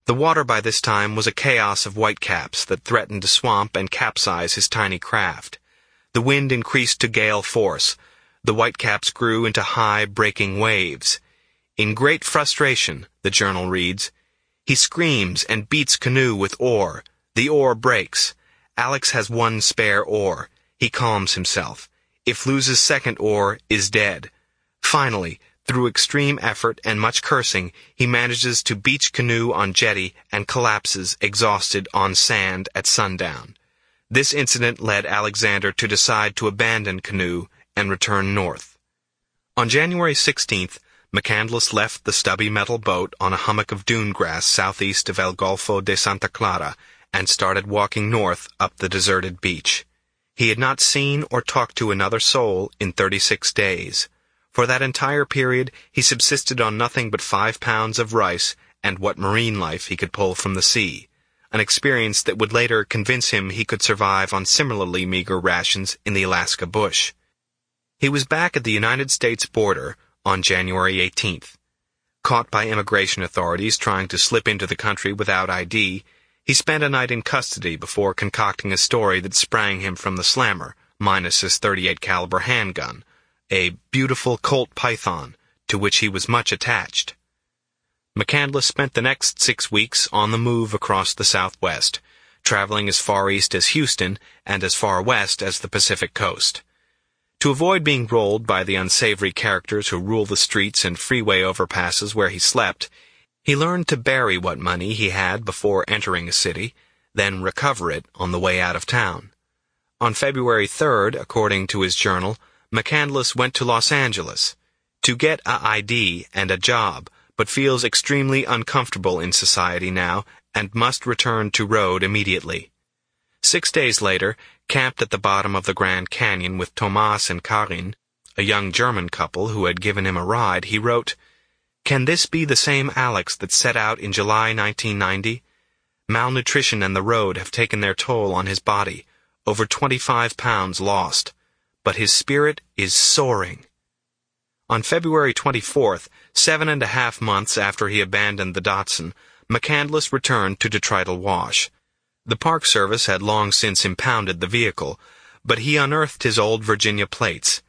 The water by this time was a chaos of whitecaps that threatened to swamp and capsize his tiny craft. The wind increased to gale force. The whitecaps grew into high, breaking waves. In great frustration, the journal reads, he screams and beats canoe with oar. The oar breaks. Alex has one spare oar. He calms himself. If loses second oar, is dead. Finally, through extreme effort and much cursing, he manages to beach canoe on jetty and collapses exhausted on sand at sundown. This incident led Alexander to decide to abandon canoe and return north. On January 16th, McCandless left the stubby metal boat on a hummock of dune grass southeast of El Golfo de Santa Clara and started walking north up the deserted beach. He had not seen or talked to another soul in 36 days. For that entire period, he subsisted on nothing but 5 pounds of rice and what marine life he could pull from the sea, an experience that would later convince him he could survive on similarly meager rations in the Alaska bush. He was back at the United States border on January 18th. Caught by immigration authorities trying to slip into the country without ID, he spent a night in custody before concocting a story that sprang him from the slammer, minus his .38 caliber handgun, a beautiful Colt Python, to which he was much attached. McCandless spent the next 6 weeks on the move across the Southwest, traveling as far east as Houston and as far west as the Pacific coast. To avoid being rolled by the unsavory characters who rule the streets and freeway overpasses where he slept, he learned to bury what money he had before entering a city, then recover it on the way out of town. On February 3rd, according to his journal, McCandless went to Los Angeles to get a ID and a job, but feels extremely uncomfortable in society now and must return to road immediately. 6 days later, camped at the bottom of the Grand Canyon with Tomas and Karin, a young German couple who had given him a ride, he wrote, "Can this be the same Alex that set out in July 1990? Malnutrition and the road have taken their toll on his body, over 25 pounds lost. But his spirit is soaring." On February 24th, 7.5 months after he abandoned the Datsun, McCandless returned to Detrital Wash. The Park Service had long since impounded the vehicle, but he unearthed his old Virginia plates,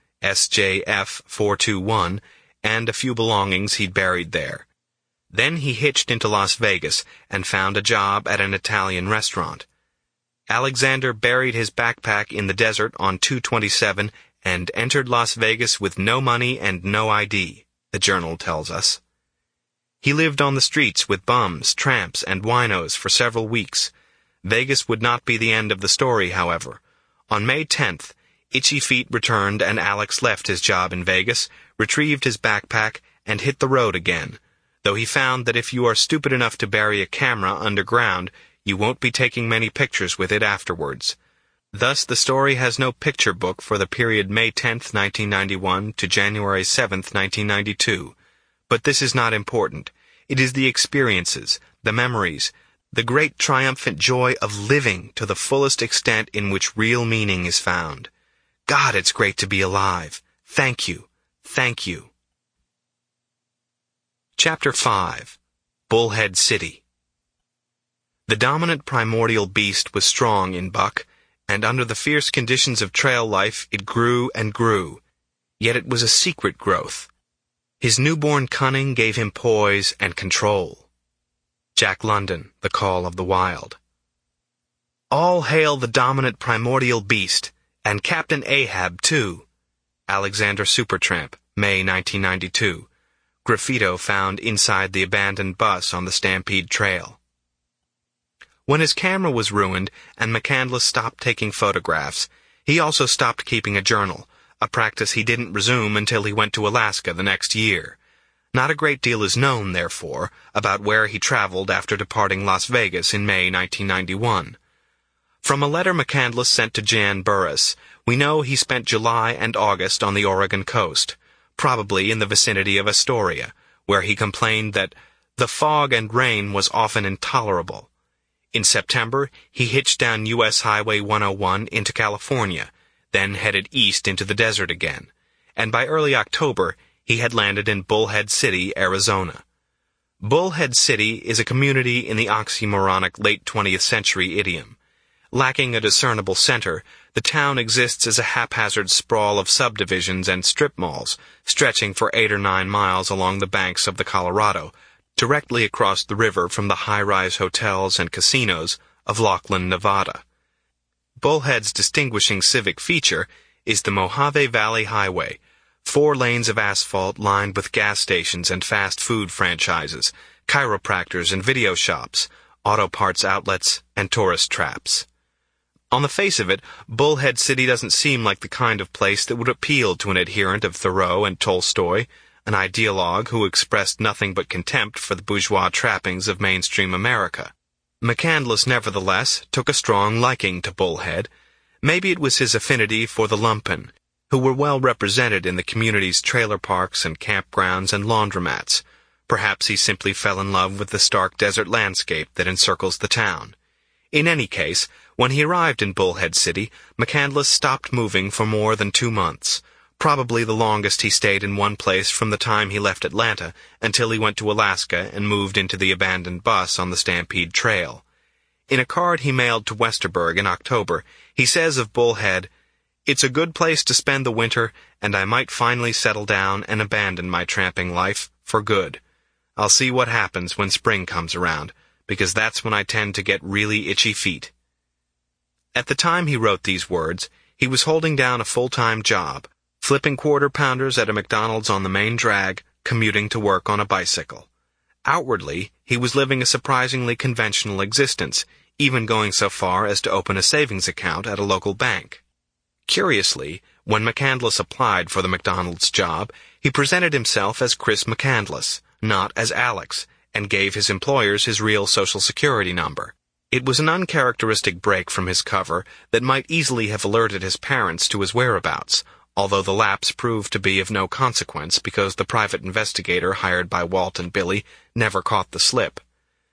SJF 421, and a few belongings he'd buried there. Then he hitched into Las Vegas and found a job at an Italian restaurant. Alexander buried his backpack in the desert on 227 and entered Las Vegas with no money and no ID, the journal tells us. He lived on the streets with bums, tramps, and winos for several weeks. Vegas would not be the end of the story, however. On May 10th, Itchy Feet returned and Alex left his job in Vegas, retrieved his backpack, and hit the road again, though he found that if you are stupid enough to bury a camera underground, you won't be taking many pictures with it afterwards. Thus, the story has no picture book for the period May 10th, 1991 to January 7th, 1992. But this is not important. It is the experiences, the memories, the great triumphant joy of living to the fullest extent in which real meaning is found. God, it's great to be alive. Thank you. Thank you. Chapter 5. Bullhead City. The dominant primordial beast was strong in Buck, and under the fierce conditions of trail life it grew and grew. Yet it was a secret growth. His newborn cunning gave him poise and control. Jack London, The Call of the Wild. All hail the dominant primordial beast, and Captain Ahab, too. Alexander Supertramp, May 1992. Graffito found inside the abandoned bus on the Stampede Trail. When his camera was ruined and McCandless stopped taking photographs, he also stopped keeping a journal, a practice he didn't resume until he went to Alaska the next year. Not a great deal is known, therefore, about where he traveled after departing Las Vegas in May 1991. From a letter McCandless sent to Jan Burris, we know he spent July and August on the Oregon coast, probably in the vicinity of Astoria, where he complained that the fog and rain was often intolerable. In September, he hitched down U.S. Highway 101 into California, then headed east into the desert again, and by early October, he had landed in Bullhead City, Arizona. Bullhead City is a community in the oxymoronic late 20th century idiom. Lacking a discernible center, the town exists as a haphazard sprawl of subdivisions and strip malls, stretching for 8 or 9 miles along the banks of the Colorado, directly across the river from the high-rise hotels and casinos of Laughlin, Nevada. Bullhead's distinguishing civic feature is the Mojave Valley Highway, 4 lanes of asphalt lined with gas stations and fast food franchises, chiropractors and video shops, auto parts outlets, and tourist traps. On the face of it, Bullhead City doesn't seem like the kind of place that would appeal to an adherent of Thoreau and Tolstoy, an ideologue who expressed nothing but contempt for the bourgeois trappings of mainstream America. McCandless, nevertheless, took a strong liking to Bullhead. Maybe it was his affinity for the lumpen, who were well represented in the community's trailer parks and campgrounds and laundromats. Perhaps he simply fell in love with the stark desert landscape that encircles the town. In any case, when he arrived in Bullhead City, McCandless stopped moving for more than 2 months, probably the longest he stayed in one place from the time he left Atlanta until he went to Alaska and moved into the abandoned bus on the Stampede Trail. In a card he mailed to Westerberg in October, he says of Bullhead, "It's a good place to spend the winter, and I might finally settle down and abandon my tramping life for good. I'll see what happens when spring comes around, because that's when I tend to get really itchy feet." At the time he wrote these words, he was holding down a full-time job, flipping quarter-pounders at a McDonald's on the main drag, commuting to work on a bicycle. Outwardly, he was living a surprisingly conventional existence, even going so far as to open a savings account at a local bank. Curiously, when McCandless applied for the McDonald's job, he presented himself as Chris McCandless, not as Alex, and gave his employers his real Social Security number. It was an uncharacteristic break from his cover that might easily have alerted his parents to his whereabouts, although the lapse proved to be of no consequence because the private investigator hired by Walt and Billy never caught the slip.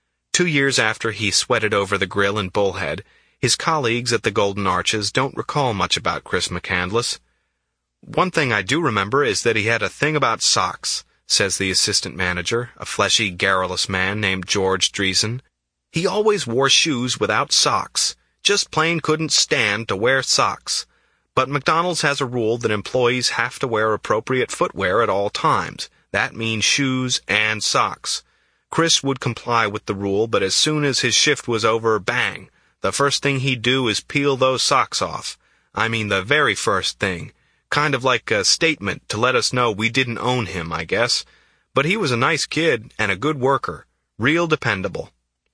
2 years after he sweated over the grill in Bullhead, his colleagues at the Golden Arches don't recall much about Chris McCandless. "One thing I do remember is that he had a thing about socks," says the assistant manager, a fleshy, garrulous man named George Dreesen. "He always wore shoes without socks. Just plain couldn't stand to wear socks. But McDonald's has a rule that employees have to wear appropriate footwear at all times. That means shoes and socks. Chris would comply with the rule, but as soon as his shift was over, bang, the first thing he'd do is peel those socks off. I mean the very first thing. Kind of like a statement to let us know we didn't own him, I guess. But he was a nice kid and a good worker. Real dependable."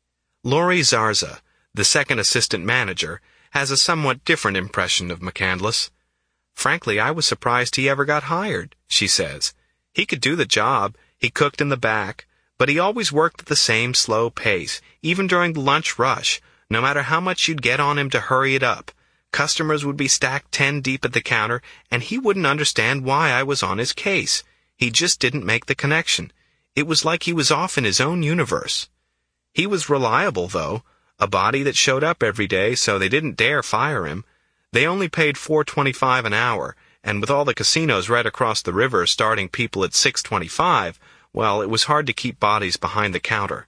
Lori Zarza, the second assistant manager, has a somewhat different impression of McCandless. "Frankly, I was surprised he ever got hired," she says. "He could do the job. He cooked in the back. But he always worked at the same slow pace, even during the lunch rush, no matter how much you'd get on him to hurry it up. Customers would be stacked 10 deep at the counter, and he wouldn't understand why I was on his case. He just didn't make the connection. It was like he was off in his own universe. He was reliable, though. A body that showed up every day, so they didn't dare fire him. They only paid $4.25 an hour, and with all the casinos right across the river starting people at $6.25, well, it was hard to keep bodies behind the counter.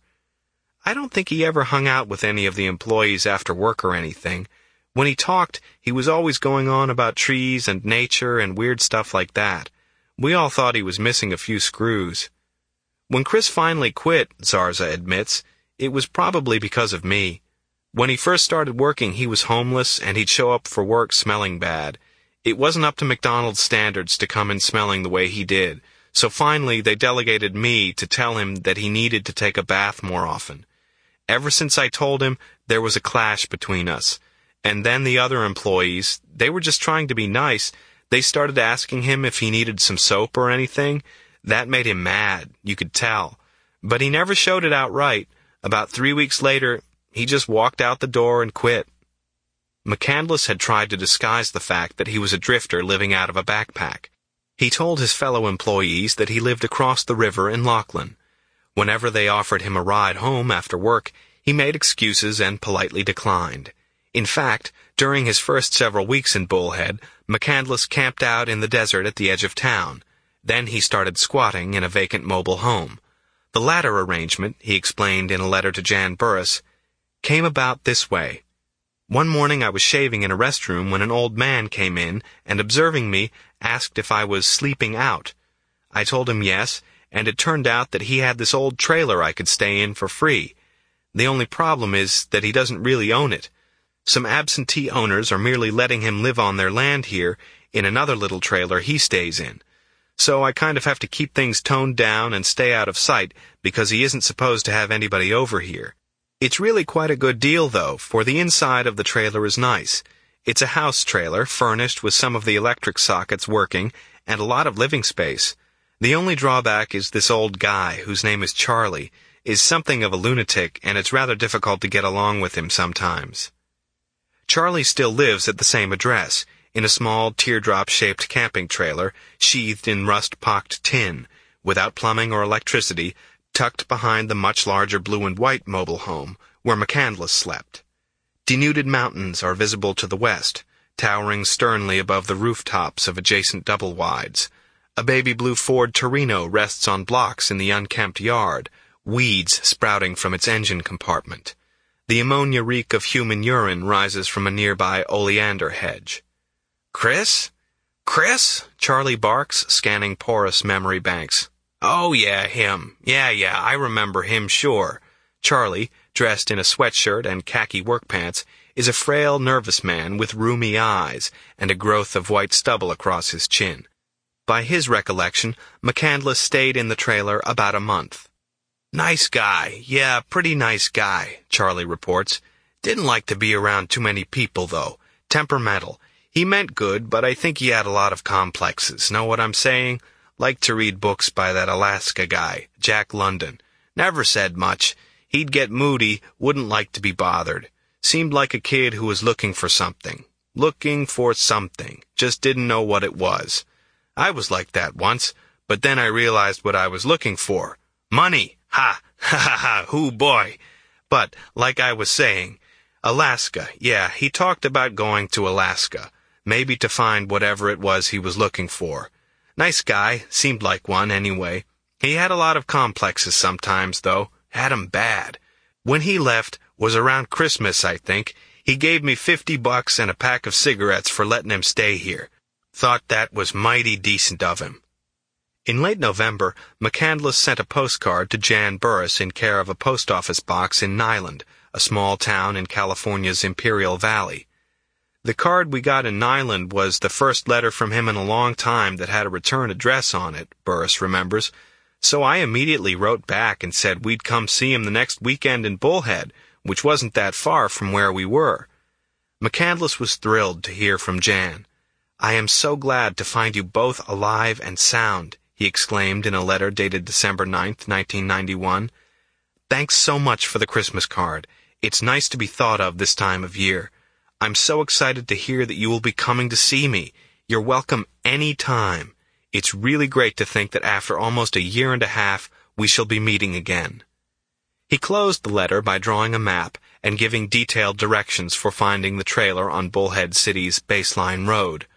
I don't think he ever hung out with any of the employees after work or anything. When he talked, he was always going on about trees and nature and weird stuff like that. We all thought he was missing a few screws. When Chris finally quit, Zarza admits, it was probably because of me. When he first started working, he was homeless, and he'd show up for work smelling bad. It wasn't up to McDonald's standards to come in smelling the way he did, so finally they delegated me to tell him that he needed to take a bath more often. Ever since I told him, there was a clash between us. And then the other employees, they were just trying to be nice. They started asking him if he needed some soap or anything. That made him mad, you could tell. But he never showed it outright. About 3 weeks later, he just walked out the door and quit. McCandless had tried to disguise the fact that he was a drifter living out of a backpack. He told his fellow employees that he lived across the river in Laughlin. Whenever they offered him a ride home after work, he made excuses and politely declined. In fact, during his first several weeks in Bullhead, McCandless camped out in the desert at the edge of town. Then he started squatting in a vacant mobile home. The latter arrangement, he explained in a letter to Jan Burris, came about this way. One morning I was shaving in a restroom when an old man came in and, observing me, asked if I was sleeping out. I told him yes, and it turned out that he had this old trailer I could stay in for free. The only problem is that he doesn't really own it. Some absentee owners are merely letting him live on their land here in another little trailer he stays in. So I kind of have to keep things toned down and stay out of sight because he isn't supposed to have anybody over here. It's really quite a good deal, though, for the inside of the trailer is nice. It's a house trailer, furnished with some of the electric sockets working, and a lot of living space. The only drawback is this old guy, whose name is Charlie, is something of a lunatic, and it's rather difficult to get along with him sometimes. Charlie still lives at the same address, in a small teardrop-shaped camping trailer, sheathed in rust-pocked tin, without plumbing or electricity, tucked behind the much larger blue and white mobile home, where McCandless slept. Denuded mountains are visible to the west, towering sternly above the rooftops of adjacent double-wides. A baby blue Ford Torino rests on blocks in the unkempt yard, weeds sprouting from its engine compartment. The ammonia reek of human urine rises from a nearby oleander hedge. "Chris? Chris?" Charlie barks, scanning porous memory banks. "Oh, yeah, him. Yeah, I remember him, sure." Charlie, dressed in a sweatshirt and khaki work pants, is a frail, nervous man with rheumy eyes and a growth of white stubble across his chin. By his recollection, McCandless stayed in the trailer about a month. "Nice guy. Yeah, pretty nice guy," Charlie reports. "Didn't like to be around too many people, though. Temperamental. He meant good, but I think he had a lot of complexes. Know what I'm saying? Liked to read books by that Alaska guy, Jack London. Never said much. He'd get moody, wouldn't like to be bothered. Seemed like a kid who was looking for something. Just didn't know what it was. I was like that once, but then I realized what I was looking for. Money! Ha! Ha ha ha! Hoo boy! But, like I was saying, Alaska, yeah, he talked about going to Alaska. Maybe to find whatever it was he was looking for. Nice guy, seemed like one anyway. He had a lot of complexes sometimes, though. Had 'em bad. When he left, was around Christmas, I think, he gave me $50 and a pack of cigarettes for letting him stay here. Thought that was mighty decent of him. In late November, McCandless sent a postcard to Jan Burris in care of a post office box in Nyland, a small town in California's Imperial Valley. The card we got in Nyland was the first letter from him in a long time that had a return address on it, Burris remembers, so I immediately wrote back and said we'd come see him the next weekend in Bullhead, which wasn't that far from where we were. McCandless was thrilled to hear from Jan. "I am so glad to find you both alive and sound," he exclaimed in a letter dated December 9th, 1991. "Thanks so much for the Christmas card. It's nice to be thought of this time of year. I'm so excited to hear that you will be coming to see me. You're welcome any time. It's really great to think that after almost a year and a half, we shall be meeting again." He closed the letter by drawing a map and giving detailed directions for finding the trailer on Bullhead City's Baseline Road.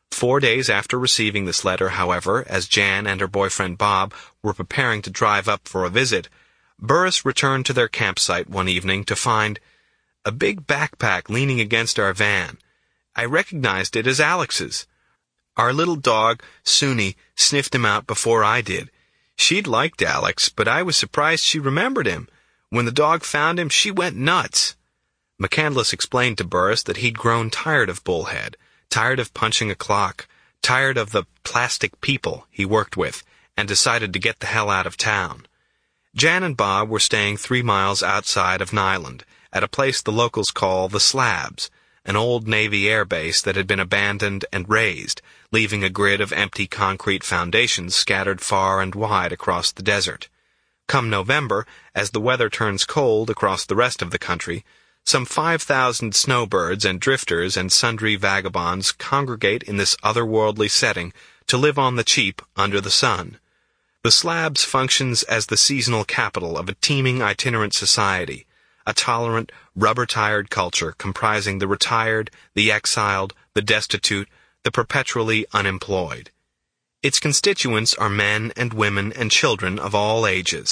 4 days after receiving this letter, however, as Jan and her boyfriend Bob were preparing to drive up for a visit, Burris returned to their campsite one evening to find a big backpack leaning against our van. I recognized it as Alex's. Our little dog, Suni, sniffed him out before I did. She'd liked Alex, but I was surprised she remembered him. When the dog found him, she went nuts. McCandless explained to Burris that he'd grown tired of Bullhead, tired of punching a clock, tired of the plastic people he worked with, and decided to get the hell out of town. Jan and Bob were staying 3 miles outside of Nyland, at a place the locals call the Slabs, an old Navy air base that had been abandoned and razed, leaving a grid of empty concrete foundations scattered far and wide across the desert. Come November, as the weather turns cold across the rest of the country, some 5,000 snowbirds and drifters and sundry vagabonds congregate in this otherworldly setting to live on the cheap under the sun. The Slabs functions as the seasonal capital of a teeming itinerant society, a tolerant, rubber-tired culture comprising the retired, the exiled, the destitute, the perpetually unemployed. Its constituents are men and women and children of all ages,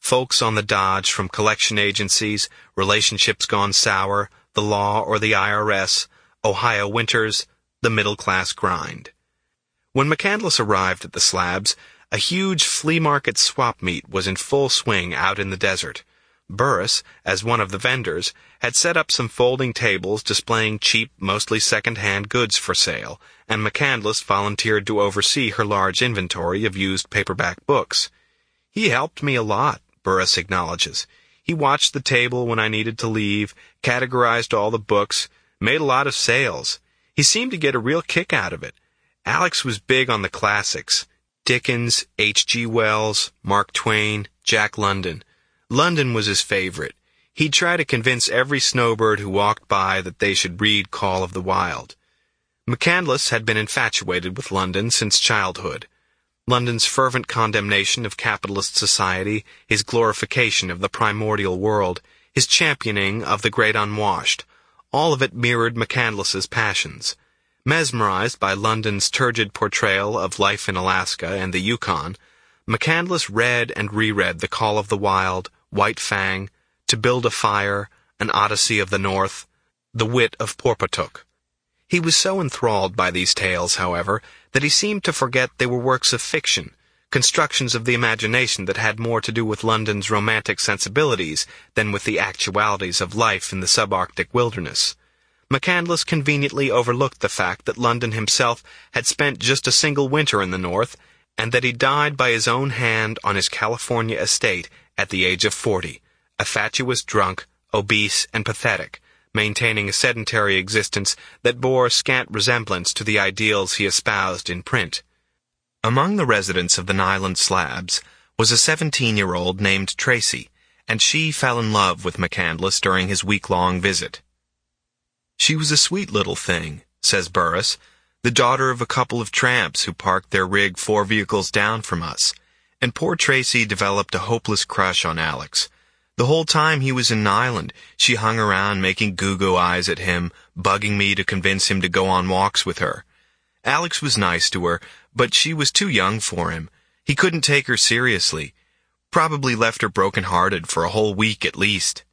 Folks on the dodge from collection agencies, relationships gone sour, the law or the IRS, Ohio winters, the middle-class grind. When McCandless arrived at the Slabs, a huge flea market swap meet was in full swing out in the desert. Burris, as one of the vendors, had set up some folding tables displaying cheap, mostly second-hand goods for sale, and McCandless volunteered to oversee her large inventory of used paperback books. "He helped me a lot," Burris acknowledges. "He watched the table when I needed to leave, categorized all the books, made a lot of sales. He seemed to get a real kick out of it. Alex was big on the classics. Dickens, H.G. Wells, Mark Twain, Jack London. London was his favorite. He'd try to convince every snowbird who walked by that they should read Call of the Wild." McCandless had been infatuated with London since childhood. London's fervent condemnation of capitalist society, his glorification of the primordial world, his championing of the great unwashed, all of it mirrored McCandless's passions. Mesmerized by London's turgid portrayal of life in Alaska and the Yukon, McCandless read and reread The Call of the Wild, White Fang, To Build a Fire, An Odyssey of the North, The Wit of Porpotuk. He was so enthralled by these tales, however, that he seemed to forget they were works of fiction, constructions of the imagination that had more to do with London's romantic sensibilities than with the actualities of life in the subarctic wilderness. McCandless conveniently overlooked the fact that London himself had spent just a single winter in the North, and that he died by his own hand on his California estate at the age of 40, a fatuous drunk, obese and pathetic, maintaining a sedentary existence that bore scant resemblance to the ideals he espoused in print. Among the residents of the Nyland Slabs was a 17-year-old named Tracy, and she fell in love with McCandless during his week-long visit. "She was a sweet little thing," says Burris, "the daughter of a couple of tramps who parked their rig 4 vehicles down from us, and poor Tracy developed a hopeless crush on Alex. The whole time he was in Nyland, she hung around making goo-goo eyes at him, bugging me to convince him to go on walks with her. Alex was nice to her, but she was too young for him. He couldn't take her seriously. Probably left her broken-hearted for a whole week at least."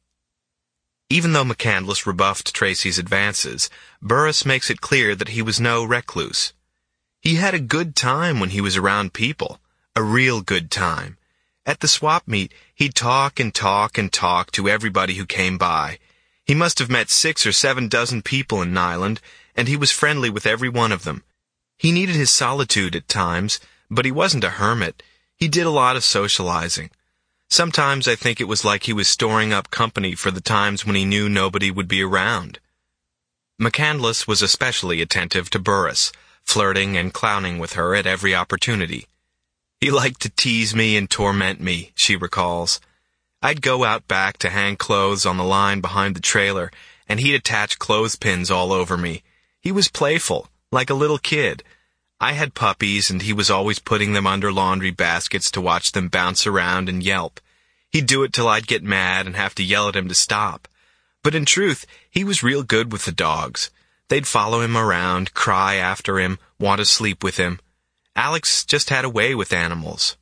Even though McCandless rebuffed Tracy's advances, Burris makes it clear that he was no recluse. He had a good time when he was around people, a real good time. At the swap meet, he'd talk and talk and talk to everybody who came by. He must have met 6 or 7 dozen people in Nyland, and he was friendly with every one of them. He needed his solitude at times, but he wasn't a hermit. He did a lot of socializing. Sometimes I think it was like he was storing up company for the times when he knew nobody would be around. McCandless was especially attentive to Burris, flirting and clowning with her at every opportunity. "He liked to tease me and torment me," she recalls. "I'd go out back to hang clothes on the line behind the trailer, and he'd attach clothespins all over me. He was playful, like a little kid. I had puppies, and he was always putting them under laundry baskets to watch them bounce around and yelp. He'd do it till I'd get mad and have to yell at him to stop. But in truth, he was real good with the dogs. They'd follow him around, cry after him, want to sleep with him. Alex just had a way with animals."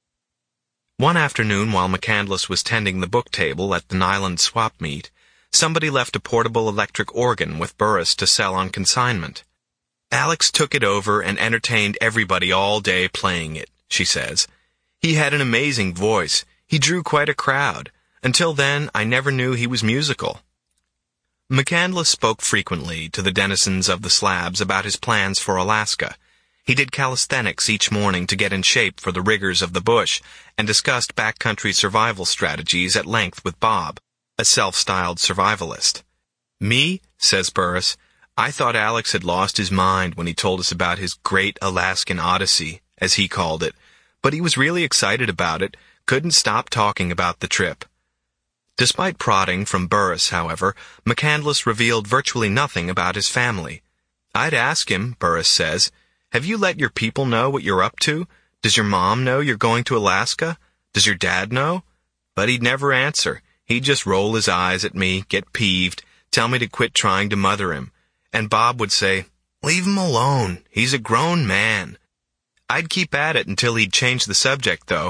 One afternoon, while McCandless was tending the book table at the Nyland swap meet, somebody left a portable electric organ with Burris to sell on consignment. "Alex took it over and entertained everybody all day playing it," she says. "He had an amazing voice. He drew quite a crowd. Until then, I never knew he was musical." McCandless spoke frequently to the denizens of the Slabs about his plans for Alaska. He did calisthenics each morning to get in shape for the rigors of the bush, and discussed backcountry survival strategies at length with Bob, a self-styled survivalist. "Me," says Burris, "I thought Alex had lost his mind when he told us about his great Alaskan Odyssey, as he called it, but he was really excited about it, couldn't stop talking about the trip." Despite prodding from Burris, however, McCandless revealed virtually nothing about his family. "I'd ask him," Burris says, "have you let your people know what you're up to? Does your mom know you're going to Alaska? Does your dad know?" But he'd never answer. He'd just roll his eyes at me, get peeved, tell me to quit trying to mother him. And Bob would say, "Leave him alone. He's a grown man." I'd keep at it until he'd change the subject, though,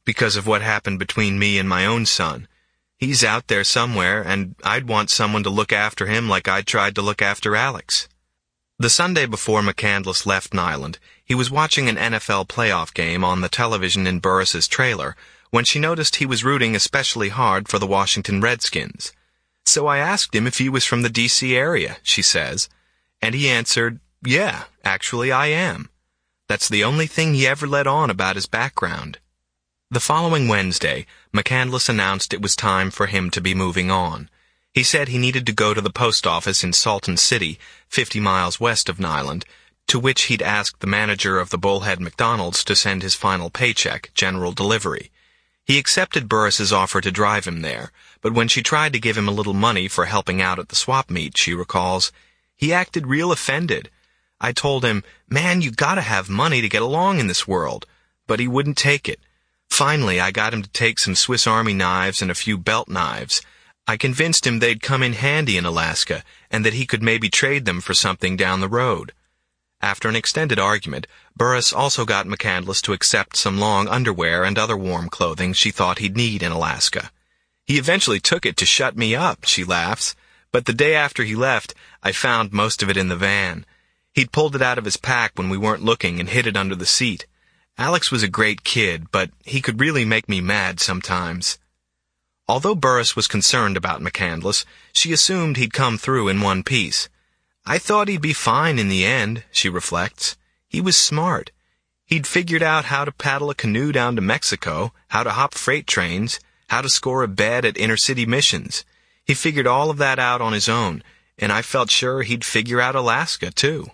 because of what happened between me and my own son. He's out there somewhere, and I'd want someone to look after him like I tried to look after Alex." The Sunday before McCandless left Nyland, he was watching an NFL playoff game on the television in Burris's trailer when she noticed he was rooting especially hard for the Washington Redskins. "So I asked him if he was from the D.C. area," she says, and he answered, "Yeah, actually I am." That's the only thing he ever let on about his background. The following Wednesday, McCandless announced it was time for him to be moving on. He said he needed to go to the post office in Salton City, 50 miles west of Nyland, to which he'd asked the manager of the Bullhead McDonald's to send his final paycheck, general delivery. He accepted Burris's offer to drive him there, but when she tried to give him a little money for helping out at the swap meet, she recalls, he acted real offended. I told him, "Man, you gotta have money to get along in this world," but he wouldn't take it. Finally, I got him to take some Swiss Army knives and a few belt knives. I convinced him they'd come in handy in Alaska, and that he could maybe trade them for something down the road. After an extended argument, Burris also got McCandless to accept some long underwear and other warm clothing she thought he'd need in Alaska. "He eventually took it to shut me up," she laughs, "but the day after he left, I found most of it in the van. He'd pulled it out of his pack when we weren't looking and hid it under the seat. Alex was a great kid, but he could really make me mad sometimes." Although Burris was concerned about McCandless, she assumed he'd come through in one piece. "I thought he'd be fine in the end," she reflects. "He was smart. He'd figured out how to paddle a canoe down to Mexico, how to hop freight trains, how to score a bed at inner-city missions. He figured all of that out on his own, and I felt sure he'd figure out Alaska, too."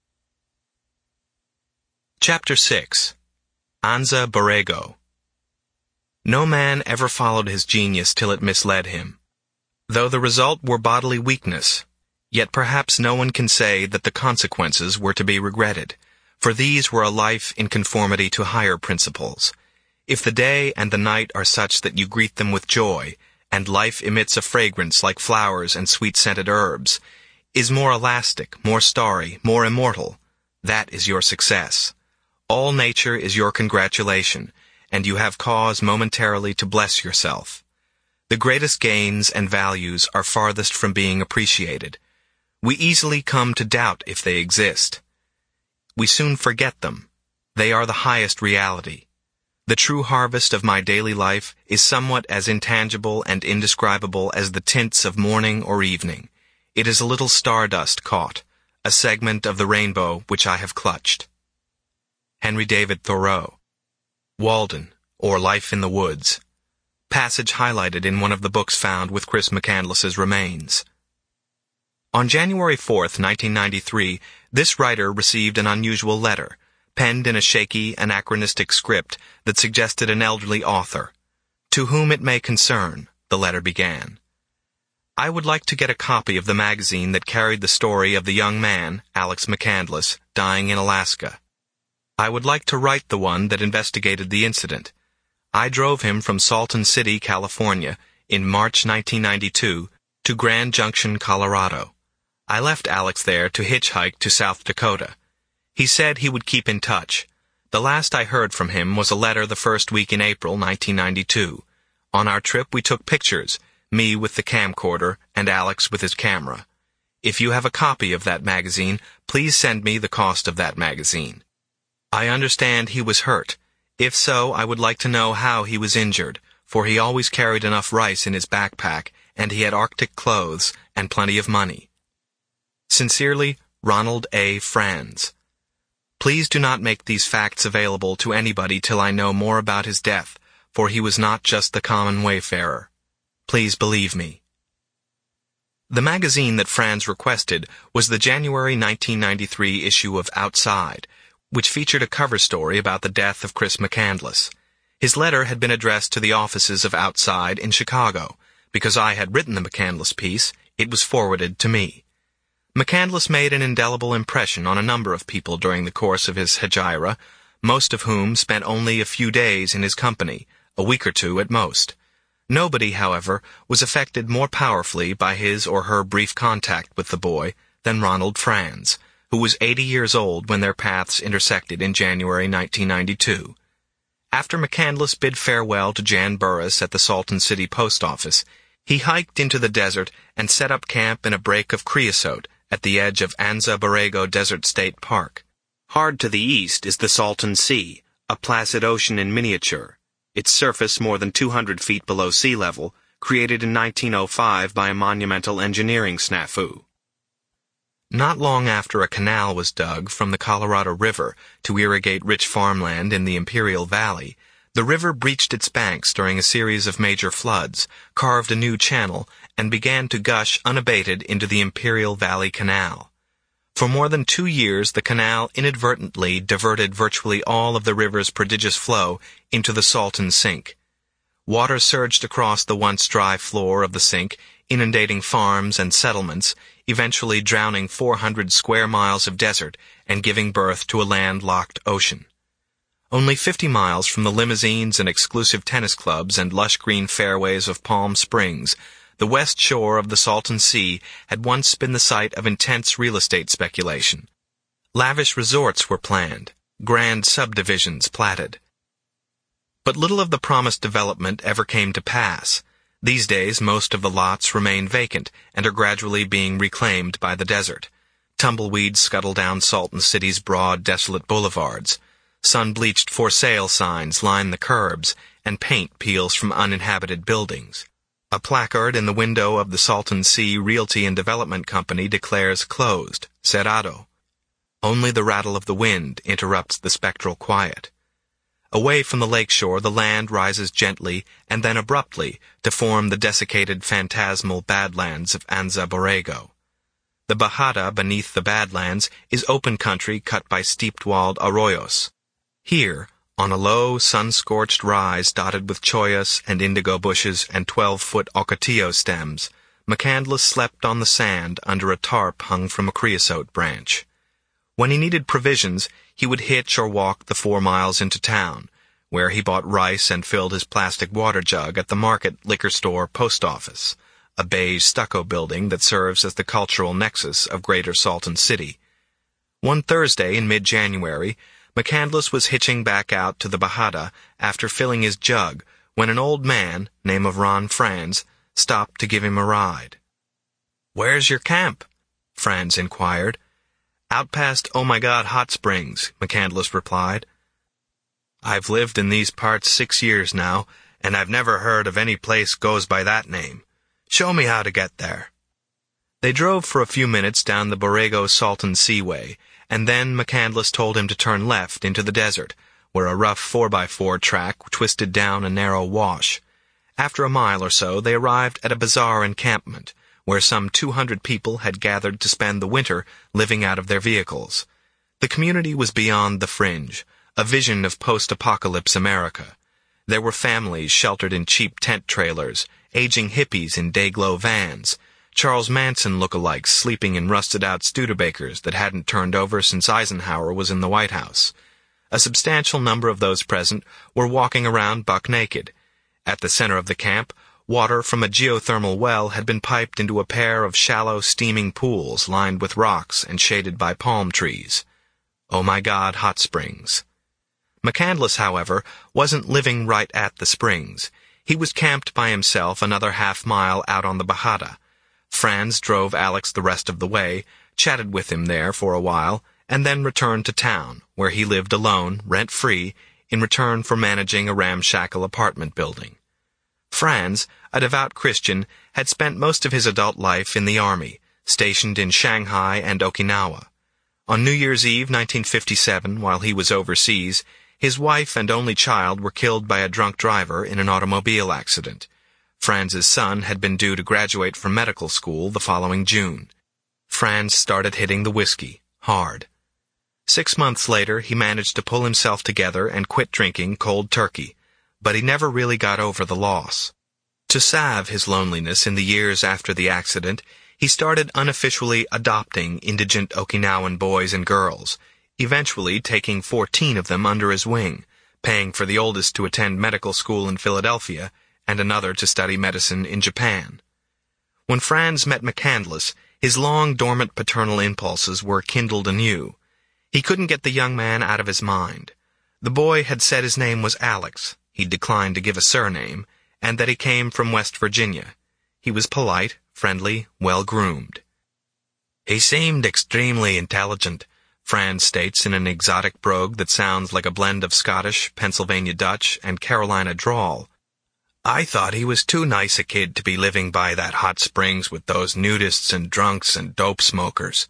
Chapter 6. Anza Borrego. No man ever followed his genius till it misled him. Though the result were bodily weakness, yet perhaps no one can say that the consequences were to be regretted, for these were a life in conformity to higher principles. If the day and the night are such that you greet them with joy, and life emits a fragrance like flowers and sweet-scented herbs, is more elastic, more starry, more immortal, that is your success. All nature is your congratulation, and you have cause momentarily to bless yourself. The greatest gains and values are farthest from being appreciated. We easily come to doubt if they exist. We soon forget them. They are the highest reality. The true harvest of my daily life is somewhat as intangible and indescribable as the tints of morning or evening. It is a little stardust caught, a segment of the rainbow which I have clutched. Henry David Thoreau. Walden, or Life in the Woods. Passage highlighted in one of the books found with Chris McCandless's remains. On January 4th, 1993, this writer received an unusual letter, penned in a shaky, anachronistic script that suggested an elderly author. "To whom it may concern," the letter began. "I would like to get a copy of the magazine that carried the story of the young man, Alex McCandless, dying in Alaska. I would like to write the one that investigated the incident. I drove him from Salton City, California, in March 1992, to Grand Junction, Colorado. I left Alex there to hitchhike to South Dakota. He said he would keep in touch. The last I heard from him was a letter the first week in April 1992. On our trip we took pictures, me with the camcorder and Alex with his camera. If you have a copy of that magazine, please send me the cost of that magazine. I understand he was hurt. If so, I would like to know how he was injured, for he always carried enough rice in his backpack, and he had Arctic clothes and plenty of money. Sincerely, Ronald A. Franz. Please do not make these facts available to anybody till I know more about his death, for he was not just the common wayfarer. Please believe me." The magazine that Franz requested was the January 1993 issue of Outside, which featured a cover story about the death of Chris McCandless. His letter had been addressed to the offices of Outside in Chicago. Because I had written the McCandless piece, it was forwarded to me. McCandless made an indelible impression on a number of people during the course of his hegira, most of whom spent only a few days in his company, a week or two at most. Nobody, however, was affected more powerfully by his or her brief contact with the boy than Ronald Franz, who was 80 years old when their paths intersected in January 1992. After McCandless bid farewell to Jan Burris at the Salton City post office, he hiked into the desert and set up camp in a break of creosote at the edge of Anza Borrego Desert State Park. Hard to the east is the Salton Sea, a placid ocean in miniature, its surface more than 200 feet below sea level, created in 1905 by a monumental engineering snafu. Not long after a canal was dug from the Colorado River to irrigate rich farmland in the Imperial Valley, the river breached its banks during a series of major floods, carved a new channel, and began to gush unabated into the Imperial Valley Canal. For more than 2 years, the canal inadvertently diverted virtually all of the river's prodigious flow into the Salton Sink. Water surged across the once dry floor of the sink, inundating farms and settlements, eventually drowning 400 square miles of desert and giving birth to a landlocked ocean. Only 50 miles from the limousines and exclusive tennis clubs and lush green fairways of Palm Springs, the west shore of the Salton Sea had once been the site of intense real estate speculation. Lavish resorts were planned, grand subdivisions platted. But little of the promised development ever came to pass. These days, most of the lots remain vacant and are gradually being reclaimed by the desert. Tumbleweeds scuttle down Salton City's broad, desolate boulevards. Sun-bleached for sale signs line the curbs, and paint peels from uninhabited buildings. A placard in the window of the Salton Sea Realty and Development Company declares closed, cerrado. Only the rattle of the wind interrupts the spectral quiet. Away from the lakeshore, the land rises gently and then abruptly to form the desiccated phantasmal badlands of Anza Borrego. The Bajada beneath the badlands is open country cut by steep-walled arroyos. Here, on a low, sun-scorched rise dotted with chollas and indigo bushes and 12-foot ocotillo stems, McCandless slept on the sand under a tarp hung from a creosote branch. When he needed provisions, he would hitch or walk the 4 miles into town, where he bought rice and filled his plastic water jug at the Market Liquor Store Post Office, a beige stucco building that serves as the cultural nexus of Greater Salton City. One Thursday in mid-January, McCandless was hitching back out to the Bajada after filling his jug when an old man, name of Ron Franz, stopped to give him a ride. "Where's your camp?" Franz inquired. "Out past Oh My God Hot Springs," McCandless replied. "I've lived in these parts 6 years now, and I've never heard of any place goes by that name. Show me how to get there." They drove for a few minutes down the Borrego-Salton Seaway, and then McCandless told him to turn left into the desert, where a rough 4x4 track twisted down a narrow wash. After a mile or so, they arrived at a bizarre encampment, where some 200 people had gathered to spend the winter living out of their vehicles. The community was beyond the fringe, a vision of post-apocalypse America. There were families sheltered in cheap tent trailers, aging hippies in day-glow vans, Charles Manson lookalikes sleeping in rusted-out Studebakers that hadn't turned over since Eisenhower was in the White House. A substantial number of those present were walking around buck naked. At the center of the camp, water from a geothermal well had been piped into a pair of shallow, steaming pools lined with rocks and shaded by palm trees. Oh My God Hot Springs. McCandless, however, wasn't living right at the springs. He was camped by himself another half-mile out on the Bajada. Franz drove Alex the rest of the way, chatted with him there for a while, and then returned to town, where he lived alone, rent-free, in return for managing a ramshackle apartment building. Franz, a devout Christian, had spent most of his adult life in the Army, stationed in Shanghai and Okinawa. On New Year's Eve 1957, while he was overseas, his wife and only child were killed by a drunk driver in an automobile accident. Franz's son had been due to graduate from medical school the following June. Franz started hitting the whiskey, hard. 6 months later, he managed to pull himself together and quit drinking cold turkey, but he never really got over the loss. To salve his loneliness in the years after the accident, he started unofficially adopting indigent Okinawan boys and girls, eventually taking 14 of them under his wing, paying for the oldest to attend medical school in Philadelphia and another to study medicine in Japan. When Franz met McCandless, his long-dormant paternal impulses were kindled anew. He couldn't get the young man out of his mind. The boy had said his name was Alex. He'd declined to give a surname, and that he came from West Virginia. He was polite, friendly, well-groomed. "He seemed extremely intelligent," Franz states in an exotic brogue that sounds like a blend of Scottish, Pennsylvania Dutch, and Carolina drawl. "I thought he was too nice a kid to be living by that hot springs with those nudists and drunks and dope smokers."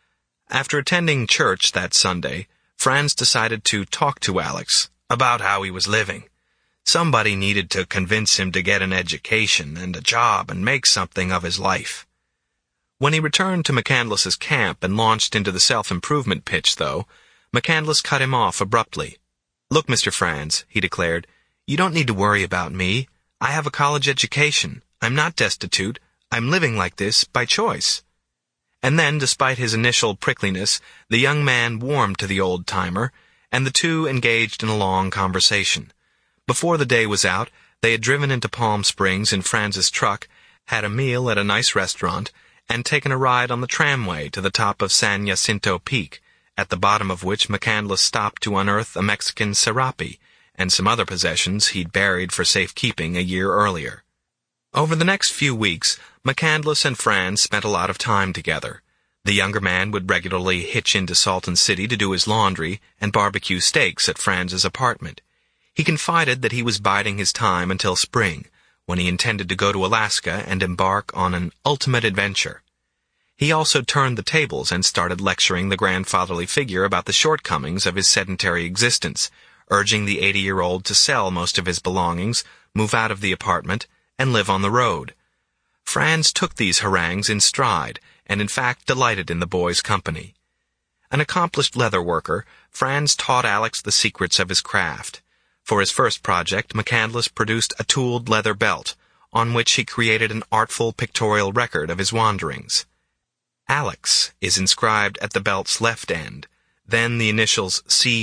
After attending church that Sunday, Franz decided to talk to Alex about how he was living. Somebody needed to convince him to get an education and a job and make something of his life. When he returned to McCandless's camp and launched into the self-improvement pitch, though, McCandless cut him off abruptly. "Look, Mr. Franz," he declared, "you don't need to worry about me. I have a college education. I'm not destitute. I'm living like this by choice." And then, despite his initial prickliness, the young man warmed to the old-timer, and the two engaged in a long conversation. Before the day was out, they had driven into Palm Springs in Franz's truck, had a meal at a nice restaurant, and taken a ride on the tramway to the top of San Jacinto Peak, at the bottom of which McCandless stopped to unearth a Mexican serape and some other possessions he'd buried for safekeeping a year earlier. Over the next few weeks, McCandless and Franz spent a lot of time together. The younger man would regularly hitch into Salton City to do his laundry and barbecue steaks at Franz's apartment. He confided that he was biding his time until spring, when he intended to go to Alaska and embark on an ultimate adventure. He also turned the tables and started lecturing the grandfatherly figure about the shortcomings of his sedentary existence, urging the 80-year-old to sell most of his belongings, move out of the apartment, and live on the road. Franz took these harangues in stride, and in fact delighted in the boy's company. An accomplished leather worker, Franz taught Alex the secrets of his craft. For his first project, McCandless produced a tooled leather belt, on which he created an artful pictorial record of his wanderings. Alex is inscribed at the belt's left end, then the initials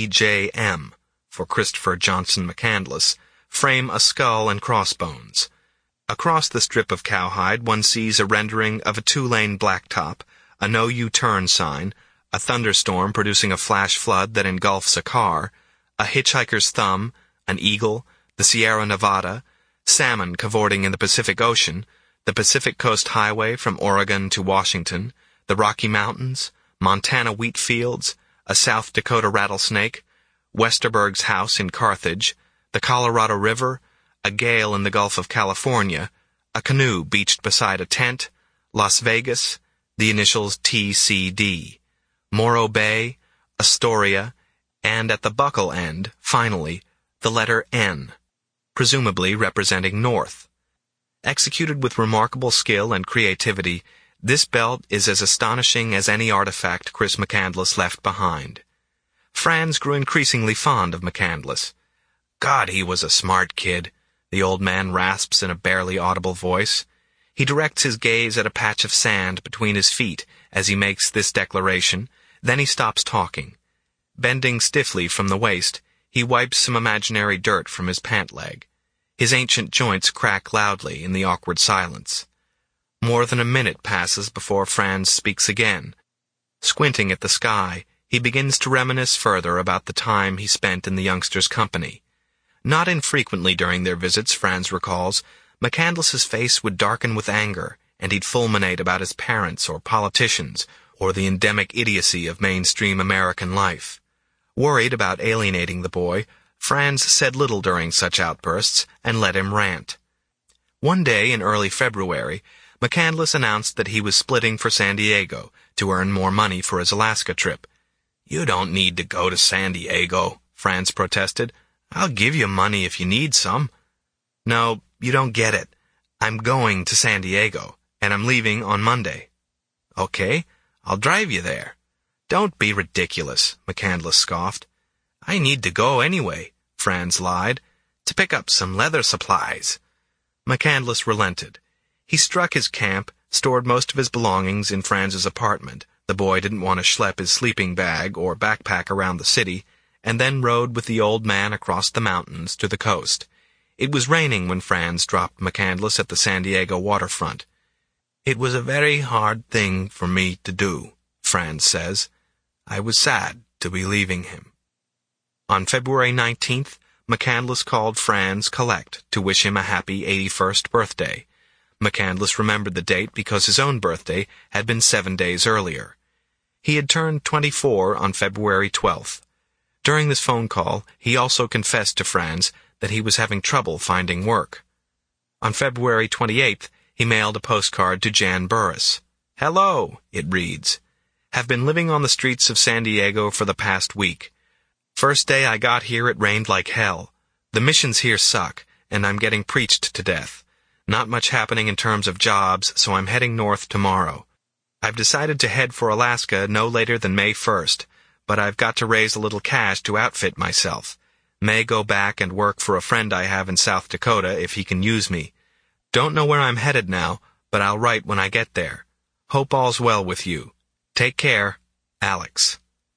CJM, for Christopher Johnson McCandless, frame a skull and crossbones. Across the strip of cowhide one sees a rendering of a 2-lane blacktop, a no U-turn sign, a thunderstorm producing a flash flood that engulfs a car, a hitchhiker's thumb, an eagle, the Sierra Nevada, salmon cavorting in the Pacific Ocean, the Pacific Coast Highway from Oregon to Washington, the Rocky Mountains, Montana wheat fields, a South Dakota rattlesnake, Westerberg's house in Carthage, the Colorado River, a gale in the Gulf of California, a canoe beached beside a tent, Las Vegas, the initials TCD, Morro Bay, Astoria, and at the buckle end, finally, the letter N, presumably representing north. Executed with remarkable skill and creativity, this belt is as astonishing as any artifact Chris McCandless left behind. Franz grew increasingly fond of McCandless. "God, he was a smart kid," the old man rasps in a barely audible voice. He directs his gaze at a patch of sand between his feet as he makes this declaration, then he stops talking. Bending stiffly from the waist, he wipes some imaginary dirt from his pant leg. His ancient joints crack loudly in the awkward silence. More than a minute passes before Franz speaks again. Squinting at the sky, he begins to reminisce further about the time he spent in the youngster's company. Not infrequently during their visits, Franz recalls, McCandless's face would darken with anger, and he'd fulminate about his parents or politicians, or the endemic idiocy of mainstream American life. Worried about alienating the boy, Franz said little during such outbursts and let him rant. One day in early February, McCandless announced that he was splitting for San Diego to earn more money for his Alaska trip. "You don't need to go to San Diego," Franz protested. "I'll give you money if you need some." "No, you don't get it. I'm going to San Diego, and I'm leaving on Monday." "Okay, I'll drive you there." "Don't be ridiculous," McCandless scoffed. "I need to go anyway," Franz lied, "to pick up some leather supplies." McCandless relented. He struck his camp, stored most of his belongings in Franz's apartment. The boy didn't want to schlep his sleeping bag or backpack around the city, and then rode with the old man across the mountains to the coast. It was raining when Franz dropped McCandless at the San Diego waterfront. "It was a very hard thing for me to do," Franz says. "I was sad to be leaving him." On February 19th, McCandless called Franz Collect to wish him a happy 81st birthday. McCandless remembered the date because his own birthday had been 7 days earlier. He had turned 24 on February 12th. During this phone call, he also confessed to Franz that he was having trouble finding work. On February 28th, he mailed a postcard to Jan Burris. "Hello," it reads. "Have been living on the streets of San Diego for the past week. First day I got here it rained like hell. The missions here suck, and I'm getting preached to death. Not much happening in terms of jobs, so I'm heading north tomorrow. I've decided to head for Alaska no later than May 1st, but I've got to raise a little cash to outfit myself. May go back and work for a friend I have in South Dakota if he can use me. Don't know where I'm headed now, but I'll write when I get there. Hope all's well with you. Take care, Alex."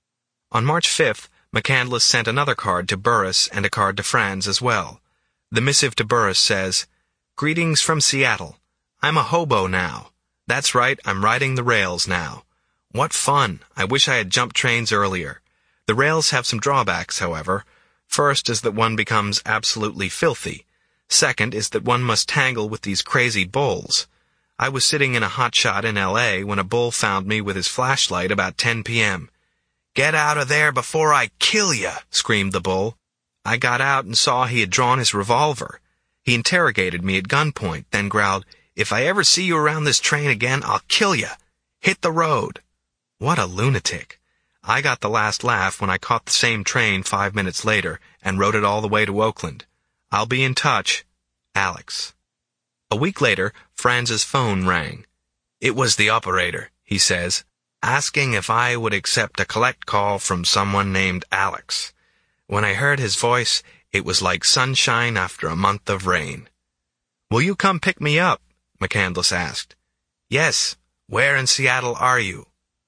On March 5th, McCandless sent another card to Burris and a card to Franz as well. The missive to Burris says, "Greetings from Seattle. I'm a hobo now. That's right, I'm riding the rails now. What fun! I wish I had jumped trains earlier. The rails have some drawbacks, however. First is that one becomes absolutely filthy. Second is that one must tangle with these crazy bulls. I was sitting in a hotshot in L.A. when a bull found me with his flashlight about 10 p.m. "Get out of there before I kill ya!" screamed the bull. I got out and saw he had drawn his revolver. He interrogated me at gunpoint, then growled, "If I ever see you around this train again, I'll kill ya. Hit the road." What a lunatic. I got the last laugh when I caught the same train 5 minutes later and rode it all the way to Oakland. I'll be in touch. Alex. A week later, Franz's phone rang. "It was the operator," he says, "asking if I would accept a collect call from someone named Alex. When I heard his voice, it was like sunshine after a month of rain." "Will you come pick me up?" McCandless asked. "Yes. Where in Seattle are you?"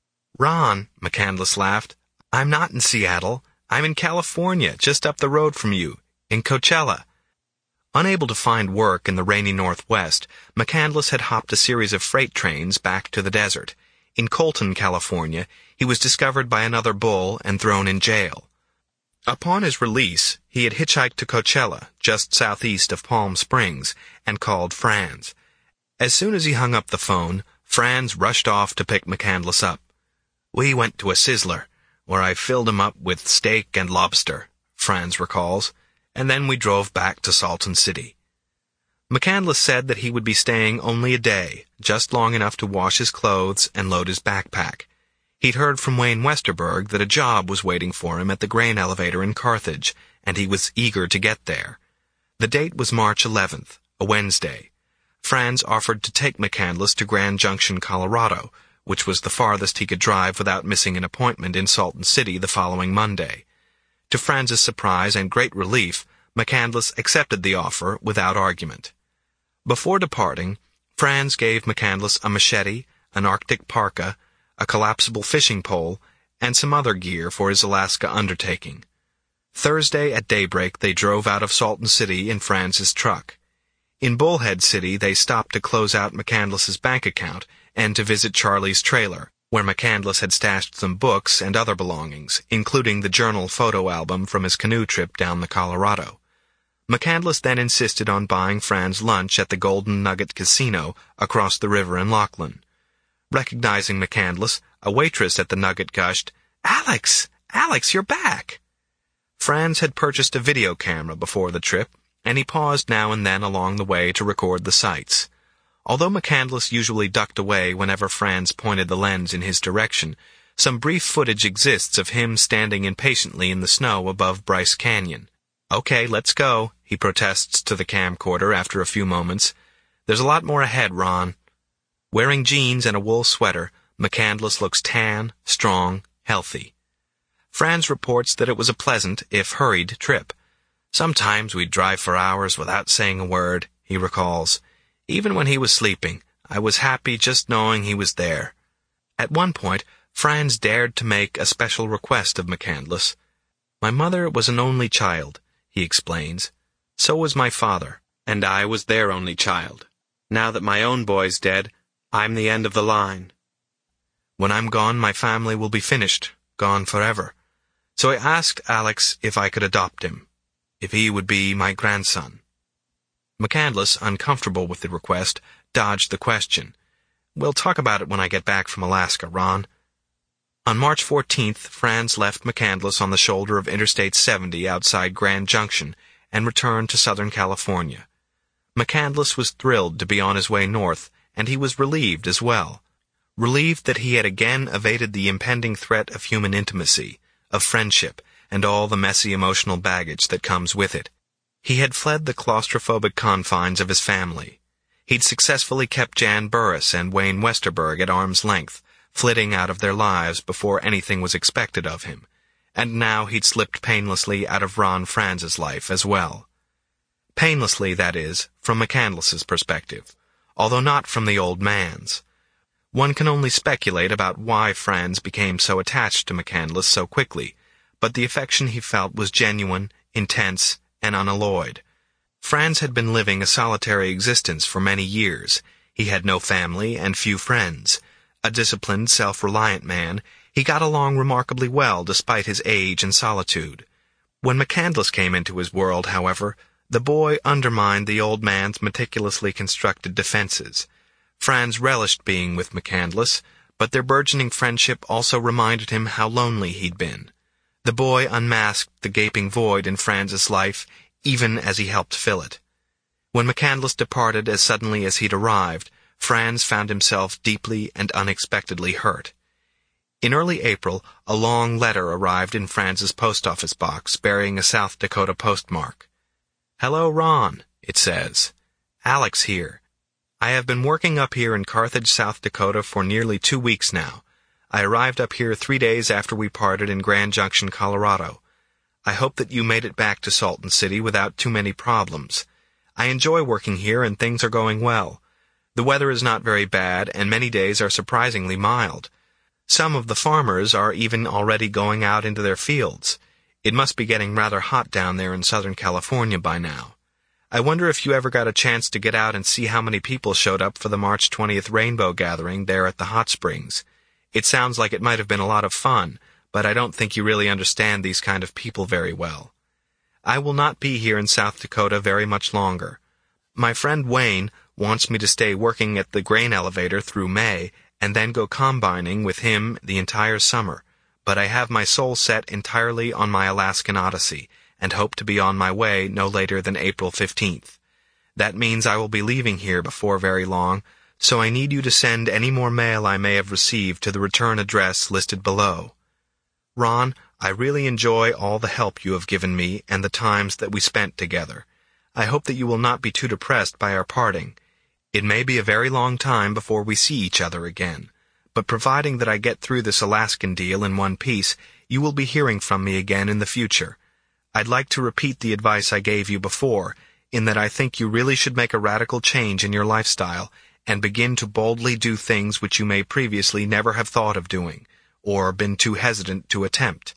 "Ron," McCandless laughed, "I'm not in Seattle. I'm in California, just up the road from you, in Coachella." Unable to find work in the rainy Northwest, McCandless had hopped a series of freight trains back to the desert. In Colton, California, he was discovered by another bull and thrown in jail. Upon his release, he had hitchhiked to Coachella, just southeast of Palm Springs, and called Franz. As soon as he hung up the phone, Franz rushed off to pick McCandless up. "We went to a Sizzler, where I filled him up with steak and lobster," Franz recalls, "and then we drove back to Salton City." McCandless said that he would be staying only a day, just long enough to wash his clothes and load his backpack. He'd heard from Wayne Westerberg that a job was waiting for him at the grain elevator in Carthage, and he was eager to get there. The date was March 11th, a Wednesday. Franz offered to take McCandless to Grand Junction, Colorado, which was the farthest he could drive without missing an appointment in Salton City the following Monday. To Franz's surprise and great relief, McCandless accepted the offer without argument. Before departing, Franz gave McCandless a machete, an Arctic parka, a collapsible fishing pole, and some other gear for his Alaska undertaking. Thursday at daybreak they drove out of Salton City in Franz's truck. In Bullhead City they stopped to close out McCandless's bank account and to visit Charlie's trailer, where McCandless had stashed some books and other belongings, including the journal photo album from his canoe trip down the Colorado. McCandless then insisted on buying Franz lunch at the Golden Nugget Casino across the river in Laughlin. Recognizing McCandless, a waitress at the Nugget gushed, "Alex! Alex, you're back!" Franz had purchased a video camera before the trip, and he paused now and then along the way to record the sights. Although McCandless usually ducked away whenever Franz pointed the lens in his direction, some brief footage exists of him standing impatiently in the snow above Bryce Canyon. "Okay, let's go," he protests to the camcorder after a few moments. "There's a lot more ahead, Ron." Wearing jeans and a wool sweater, McCandless looks tan, strong, healthy. Franz reports that it was a pleasant, if hurried, trip. "Sometimes we'd drive for hours without saying a word," he recalls. "Even when he was sleeping, I was happy just knowing he was there." At one point, Franz dared to make a special request of McCandless. "My mother was an only child," he explains. "So was my father, and I was their only child. Now that my own boy's dead, I'm the end of the line. When I'm gone, my family will be finished, gone forever. So I asked Alex if I could adopt him, if he would be my grandson. McCandless, uncomfortable with the request, dodged the question. We'll talk about it when I get back from Alaska, Ron. On March 14th, Franz left McCandless on the shoulder of Interstate 70 outside Grand Junction and returned to Southern California. McCandless was thrilled to be on his way north, and he was relieved as well. Relieved that he had again evaded the impending threat of human intimacy, of friendship, and all the messy emotional baggage that comes with it. He had fled the claustrophobic confines of his family. He'd successfully kept Jan Burris and Wayne Westerberg at arm's length, flitting out of their lives before anything was expected of him. And now he'd slipped painlessly out of Ron Franz's life as well. Painlessly, that is, from McCandless's perspective, although not from the old man's. One can only speculate about why Franz became so attached to McCandless so quickly, but the affection he felt was genuine, intense, and unalloyed. Franz had been living a solitary existence for many years. He had no family and few friends. A disciplined, self-reliant man, he got along remarkably well despite his age and solitude. When McCandless came into his world, however, the boy undermined the old man's meticulously constructed defenses. Franz relished being with McCandless, but their burgeoning friendship also reminded him how lonely he'd been. The boy unmasked the gaping void in Franz's life, even as he helped fill it. When McCandless departed as suddenly as he'd arrived, Franz found himself deeply and unexpectedly hurt. In early April, a long letter arrived in Franz's post office box bearing a South Dakota postmark. "Hello, Ron," it says. "Alex here. I have been working up here in Carthage, South Dakota for nearly 2 weeks now. I arrived up here 3 days after we parted in Grand Junction, Colorado. I hope that you made it back to Salton City without too many problems. I enjoy working here and things are going well. The weather is not very bad and many days are surprisingly mild. Some of the farmers are even already going out into their fields. It must be getting rather hot down there in Southern California by now. I wonder if you ever got a chance to get out and see how many people showed up for the March 20th rainbow gathering there at the hot springs. It sounds like it might have been a lot of fun, but I don't think you really understand these kind of people very well. I will not be here in South Dakota very much longer. My friend Wayne wants me to stay working at the grain elevator through May, and then go combining with him the entire summer, but I have my soul set entirely on my Alaskan odyssey, and hope to be on my way no later than April 15th. That means I will be leaving here before very long, so I need you to send any more mail I may have received to the return address listed below. Ron, I really enjoy all the help you have given me and the times that we spent together. I hope that you will not be too depressed by our parting. It may be a very long time before we see each other again, but providing that I get through this Alaskan deal in one piece, you will be hearing from me again in the future. I'd like to repeat the advice I gave you before, in that I think you really should make a radical change in your lifestyle and begin to boldly do things which you may previously never have thought of doing, or been too hesitant to attempt.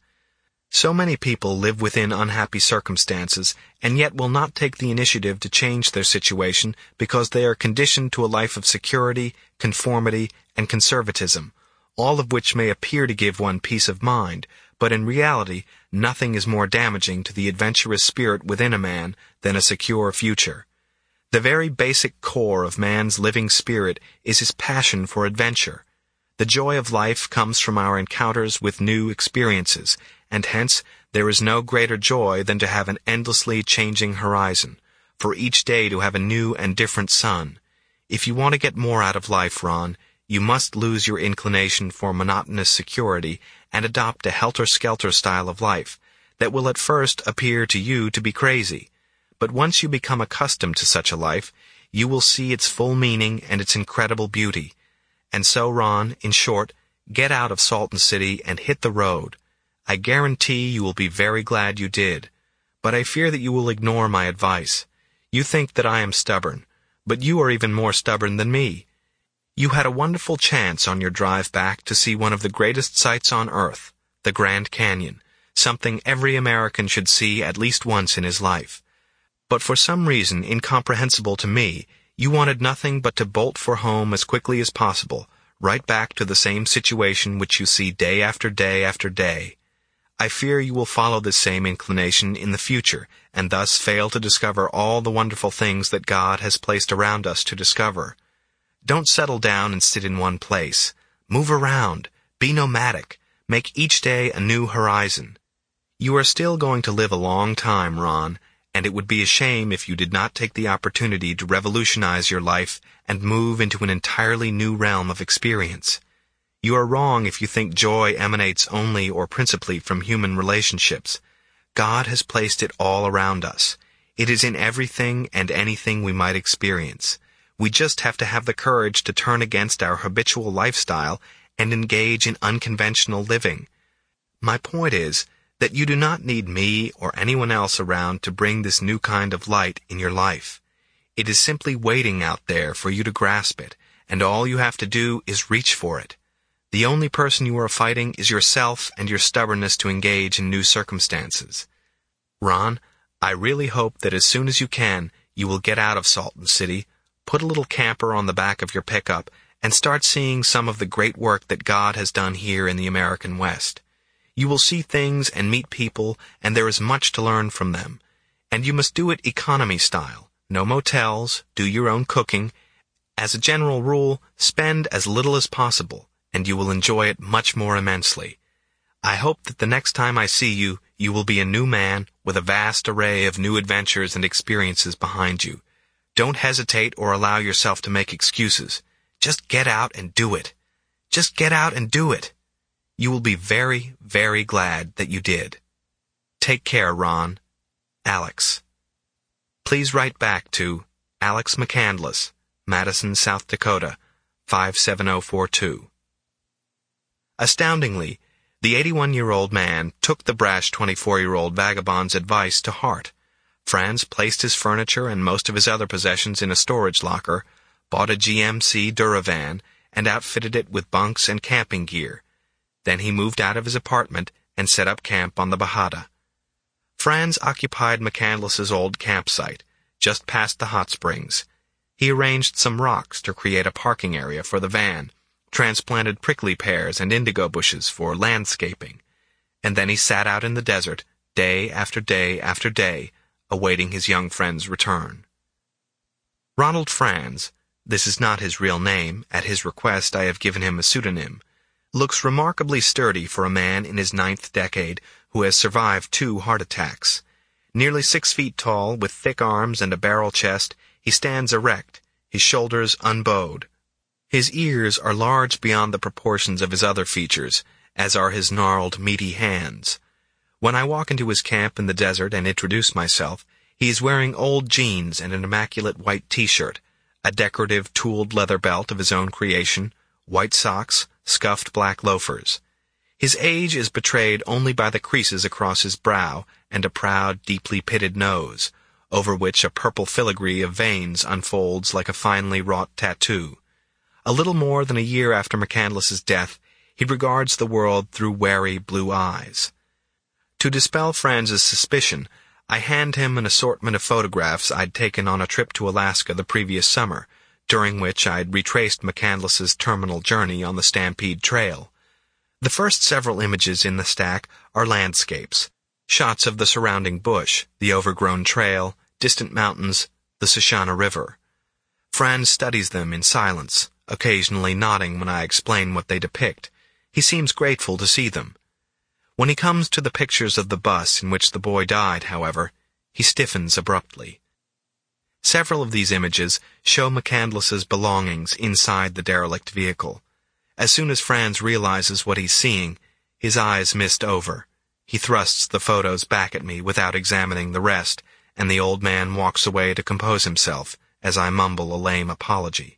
So many people live within unhappy circumstances, and yet will not take the initiative to change their situation because they are conditioned to a life of security, conformity, and conservatism, all of which may appear to give one peace of mind, but in reality nothing is more damaging to the adventurous spirit within a man than a secure future. The very basic core of man's living spirit is his passion for adventure. The joy of life comes from our encounters with new experiences, and hence there is no greater joy than to have an endlessly changing horizon, for each day to have a new and different sun. If you want to get more out of life, Ron, you must lose your inclination for monotonous security and adopt a helter-skelter style of life that will at first appear to you to be crazy. But once you become accustomed to such a life, you will see its full meaning and its incredible beauty. And so, Ron, in short, get out of Salton City and hit the road. I guarantee you will be very glad you did. But I fear that you will ignore my advice. You think that I am stubborn, but you are even more stubborn than me. You had a wonderful chance on your drive back to see one of the greatest sights on earth, the Grand Canyon, something every American should see at least once in his life. But for some reason incomprehensible to me, you wanted nothing but to bolt for home as quickly as possible, right back to the same situation which you see day after day after day. I fear you will follow this same inclination in the future, and thus fail to discover all the wonderful things that God has placed around us to discover. Don't settle down and sit in one place. Move around. Be nomadic. Make each day a new horizon. You are still going to live a long time, Ron, and it would be a shame if you did not take the opportunity to revolutionize your life and move into an entirely new realm of experience. You are wrong if you think joy emanates only or principally from human relationships. God has placed it all around us. It is in everything and anything we might experience. We just have to have the courage to turn against our habitual lifestyle and engage in unconventional living. My point is that you do not need me or anyone else around to bring this new kind of light in your life. It is simply waiting out there for you to grasp it, and all you have to do is reach for it. The only person you are fighting is yourself and your stubbornness to engage in new circumstances. Ron, I really hope that as soon as you can, you will get out of Salton City, put a little camper on the back of your pickup, and start seeing some of the great work that God has done here in the American West. You will see things and meet people, and there is much to learn from them. And you must do it economy style. No motels, do your own cooking. As a general rule, spend as little as possible, and you will enjoy it much more immensely. I hope that the next time I see you, you will be a new man with a vast array of new adventures and experiences behind you. Don't hesitate or allow yourself to make excuses. Just get out and do it. Just get out and do it. You will be very, very glad that you did. Take care, Ron. Alex. Please write back to Alex McCandless, Madison, South Dakota, 57042. Astoundingly, the 81-year-old man took the brash 24-year-old vagabond's advice to heart. Franz placed his furniture and most of his other possessions in a storage locker, bought a GMC Duravan, and outfitted it with bunks and camping gear. Then he moved out of his apartment and set up camp on the Bajada. Franz occupied McCandless's old campsite, just past the hot springs. He arranged some rocks to create a parking area for the van, transplanted prickly pears and indigo bushes for landscaping, and then he sat out in the desert, day after day after day, awaiting his young friend's return. Ronald Franz, this is not his real name, at his request I have given him a pseudonym, looks remarkably sturdy for a man in his 9th decade who has survived 2 heart attacks. Nearly 6 feet tall, with thick arms and a barrel chest, he stands erect, his shoulders unbowed. His ears are large beyond the proportions of his other features, as are his gnarled, meaty hands. When I walk into his camp in the desert and introduce myself, he is wearing old jeans and an immaculate white T-shirt, a decorative tooled leather belt of his own creation, white socks, scuffed black loafers. His age is betrayed only by the creases across his brow and a proud, deeply pitted nose, over which a purple filigree of veins unfolds like a finely wrought tattoo. A little more than a year after McCandless's death, he regards the world through wary blue eyes. To dispel Franz's suspicion, I hand him an assortment of photographs I'd taken on a trip to Alaska the previous summer, during which I'd retraced McCandless's terminal journey on the Stampede Trail. The first several images in the stack are landscapes, shots of the surrounding bush, the overgrown trail, distant mountains, the Shoshana River. Franz studies them in silence, occasionally nodding when I explain what they depict. He seems grateful to see them. When he comes to the pictures of the bus in which the boy died, however, he stiffens abruptly. Several of these images show McCandless's belongings inside the derelict vehicle. As soon as Franz realizes what he's seeing, his eyes mist over. He thrusts the photos back at me without examining the rest, and the old man walks away to compose himself as I mumble a lame apology.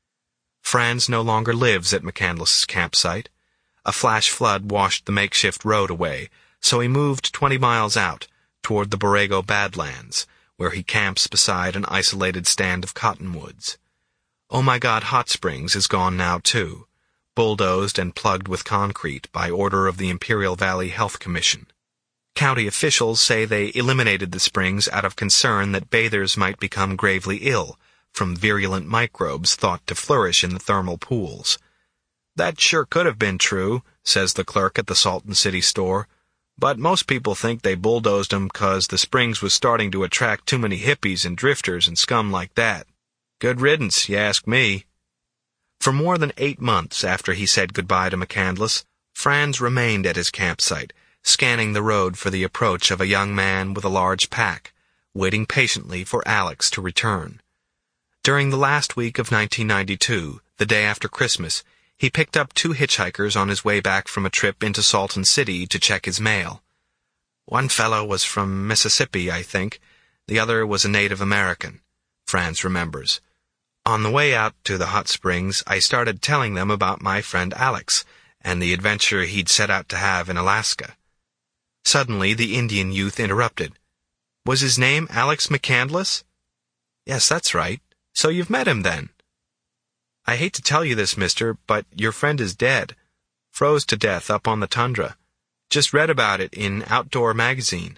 Franz no longer lives at McCandless's campsite. A flash flood washed the makeshift road away, so he moved 20 miles out, toward the Borrego Badlands, where he camps beside an isolated stand of cottonwoods. Oh My God Hot Springs is gone now, too, bulldozed and plugged with concrete by order of the Imperial Valley Health Commission. County officials say they eliminated the springs out of concern that bathers might become gravely ill from virulent microbes thought to flourish in the thermal pools. That sure could have been true, says the clerk at the Salton City store. But most people think they bulldozed 'em 'cause the Springs was starting to attract too many hippies and drifters and scum like that. Good riddance, you ask me. For more than 8 months after he said goodbye to McCandless, Franz remained at his campsite, scanning the road for the approach of a young man with a large pack, waiting patiently for Alex to return. During the last week of 1992, the day after Christmas, he picked up 2 hitchhikers on his way back from a trip into Salton City to check his mail. One fellow was from Mississippi, I think. The other was a Native American, Franz remembers. On the way out to the hot springs, I started telling them about my friend Alex and the adventure he'd set out to have in Alaska. Suddenly, the Indian youth interrupted. Was his name Alex McCandless? Yes, that's right. So you've met him then. I hate to tell you this, mister, but your friend is dead. Froze to death up on the tundra. Just read about it in Outdoor magazine.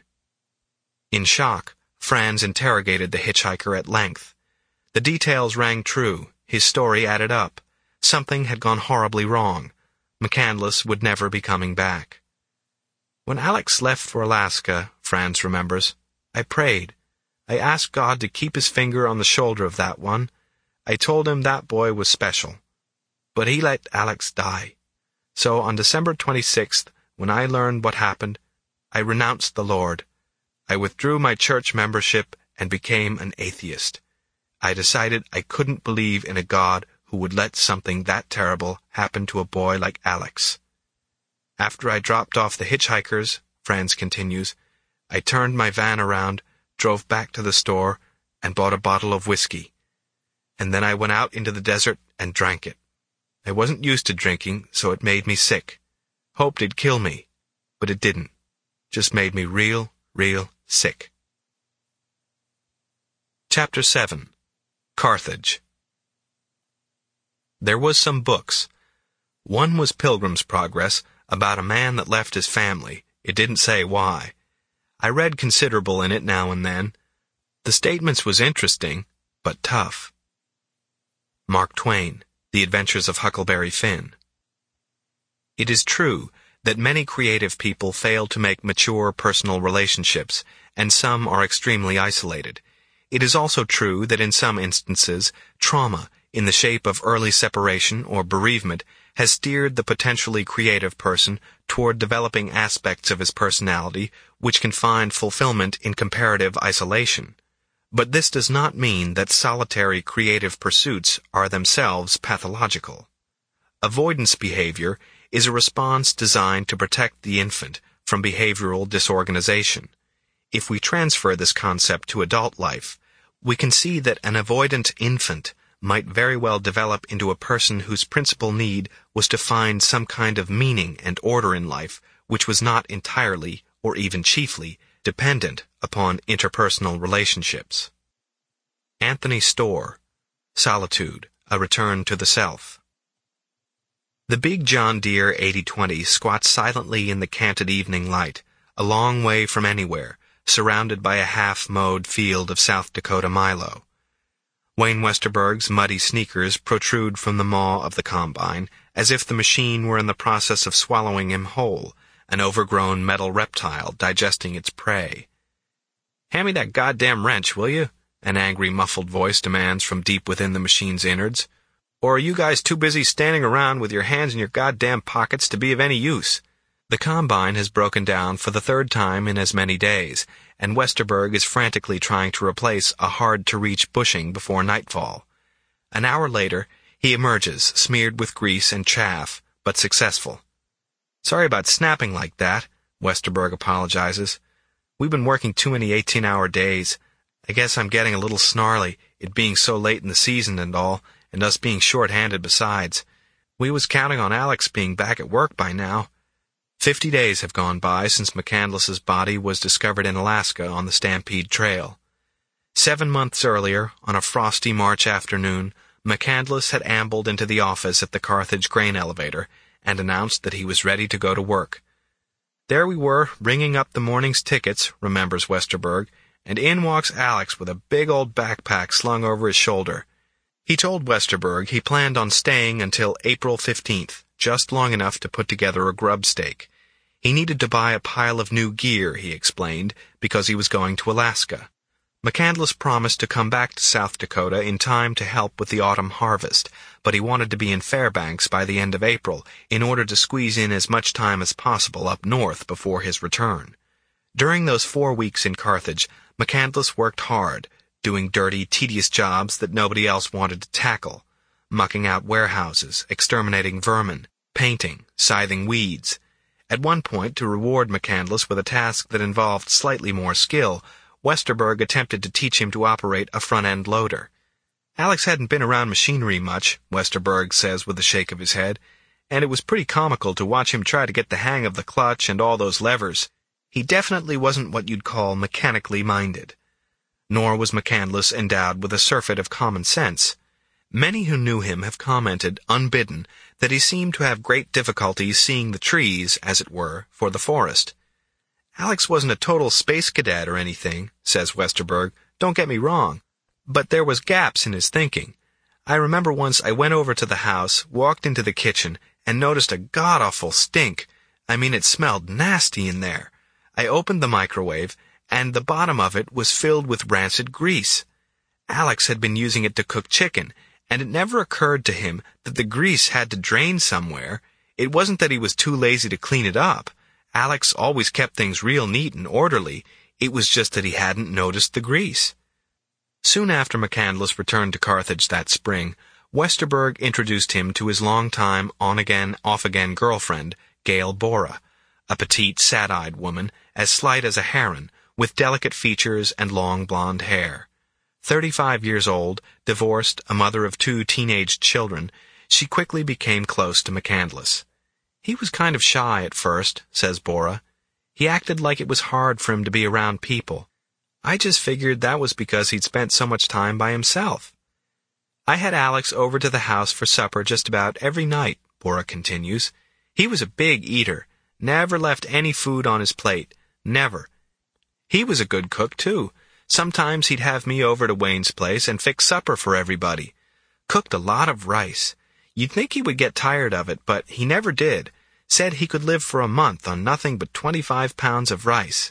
In shock, Franz interrogated the hitchhiker at length. The details rang true. His story added up. Something had gone horribly wrong. McCandless would never be coming back. When Alex left for Alaska, Franz remembers, I prayed. I asked God to keep his finger on the shoulder of that one. I told him that boy was special. But he let Alex die. So on December 26th, when I learned what happened, I renounced the Lord. I withdrew my church membership and became an atheist. I decided I couldn't believe in a God who would let something that terrible happen to a boy like Alex. After I dropped off the hitchhikers, Franz continues, I turned my van around, drove back to the store, and bought a bottle of whiskey. And then I went out into the desert and drank it. I wasn't used to drinking, so it made me sick. Hoped it'd kill me, but it didn't. Just made me real sick. Chapter 7. Carthage. There was some books. One was Pilgrim's Progress, about a man that left his family. It didn't say why. I read considerable in it now and then. The statements was interesting, but tough. Mark Twain, The Adventures of Huckleberry Finn. It is true that many creative people fail to make mature personal relationships, and some are extremely isolated. It is also true that in some instances, trauma, in the shape of early separation or bereavement, has steered the potentially creative person toward developing aspects of his personality which can find fulfillment in comparative isolation. But this does not mean that solitary creative pursuits are themselves pathological. Avoidance behavior is a response designed to protect the infant from behavioral disorganization. If we transfer this concept to adult life, we can see that an avoidant infant might very well develop into a person whose principal need was to find some kind of meaning and order in life which was not entirely, or even chiefly, dependent upon interpersonal relationships. Anthony Storr, Solitude, A Return to the Self. The big John Deere 8020 squats silently in the canted evening light, a long way from anywhere, surrounded by a half-mowed field of South Dakota milo. Wayne Westerberg's muddy sneakers protrude from the maw of the combine, as if the machine were in the process of swallowing him whole, an overgrown metal reptile digesting its prey. "Hand me that goddamn wrench, will you?" an angry, muffled voice demands from deep within the machine's innards. "Or are you guys too busy standing around with your hands in your goddamn pockets to be of any use?" The combine has broken down for the 3rd time in as many days, and Westerberg is frantically trying to replace a hard-to-reach bushing before nightfall. An hour later, he emerges, smeared with grease and chaff, but successful. "Sorry about snapping like that," Westerberg apologizes. "We've been working too many 18-hour days. I guess I'm getting a little snarly, it being so late in the season and all, and us being short-handed besides. We was counting on Alex being back at work by now." 50 days have gone by since McCandless's body was discovered in Alaska on the Stampede Trail. 7 months earlier, on a frosty March afternoon, McCandless had ambled into the office at the Carthage grain elevator and announced that he was ready to go to work. There we were, ringing up the morning's tickets, remembers Westerberg, and in walks Alex with a big old backpack slung over his shoulder. He told Westerberg he planned on staying until April 15th, just long enough to put together a grub stake. He needed to buy a pile of new gear, he explained, because he was going to Alaska. McCandless promised to come back to South Dakota in time to help with the autumn harvest, but he wanted to be in Fairbanks by the end of April in order to squeeze in as much time as possible up north before his return. During those 4 weeks in Carthage, McCandless worked hard, doing dirty, tedious jobs that nobody else wanted to tackle, mucking out warehouses, exterminating vermin, painting, scything weeds. At one point, to reward McCandless with a task that involved slightly more skill, Westerberg attempted to teach him to operate a front-end loader. Alex hadn't been around machinery much, Westerberg says with a shake of his head, and it was pretty comical to watch him try to get the hang of the clutch and all those levers. He definitely wasn't what you'd call mechanically minded. Nor was McCandless endowed with a surfeit of common sense. Many who knew him have commented, unbidden, that he seemed to have great difficulties seeing the trees, as it were, for the forest. Alex wasn't a total space cadet or anything, says Westerberg, don't get me wrong, but there was gaps in his thinking. I remember once I went over to the house, walked into the kitchen, and noticed a god-awful stink. I mean, it smelled nasty in there. I opened the microwave, and the bottom of it was filled with rancid grease. Alex had been using it to cook chicken, and it never occurred to him that the grease had to drain somewhere. It wasn't that he was too lazy to clean it up. Alex always kept things real neat and orderly. It was just that he hadn't noticed the grease. Soon after McCandless returned to Carthage that spring, Westerberg introduced him to his long-time on-again, off-again girlfriend, Gail Bora, a petite, sad-eyed woman, as slight as a heron, with delicate features and long blonde hair. 35 years old, divorced, a mother of 2 teenage children, she quickly became close to McCandless. He was kind of shy at first, says Bora. He acted like it was hard for him to be around people. I just figured that was because he'd spent so much time by himself. I had Alex over to the house for supper just about every night, Bora continues. He was a big eater, never left any food on his plate, never. He was a good cook, too. Sometimes he'd have me over to Wayne's place and fix supper for everybody. Cooked a lot of rice. You'd think he would get tired of it, but he never did. Said he could live for a month on nothing but 25 pounds of rice.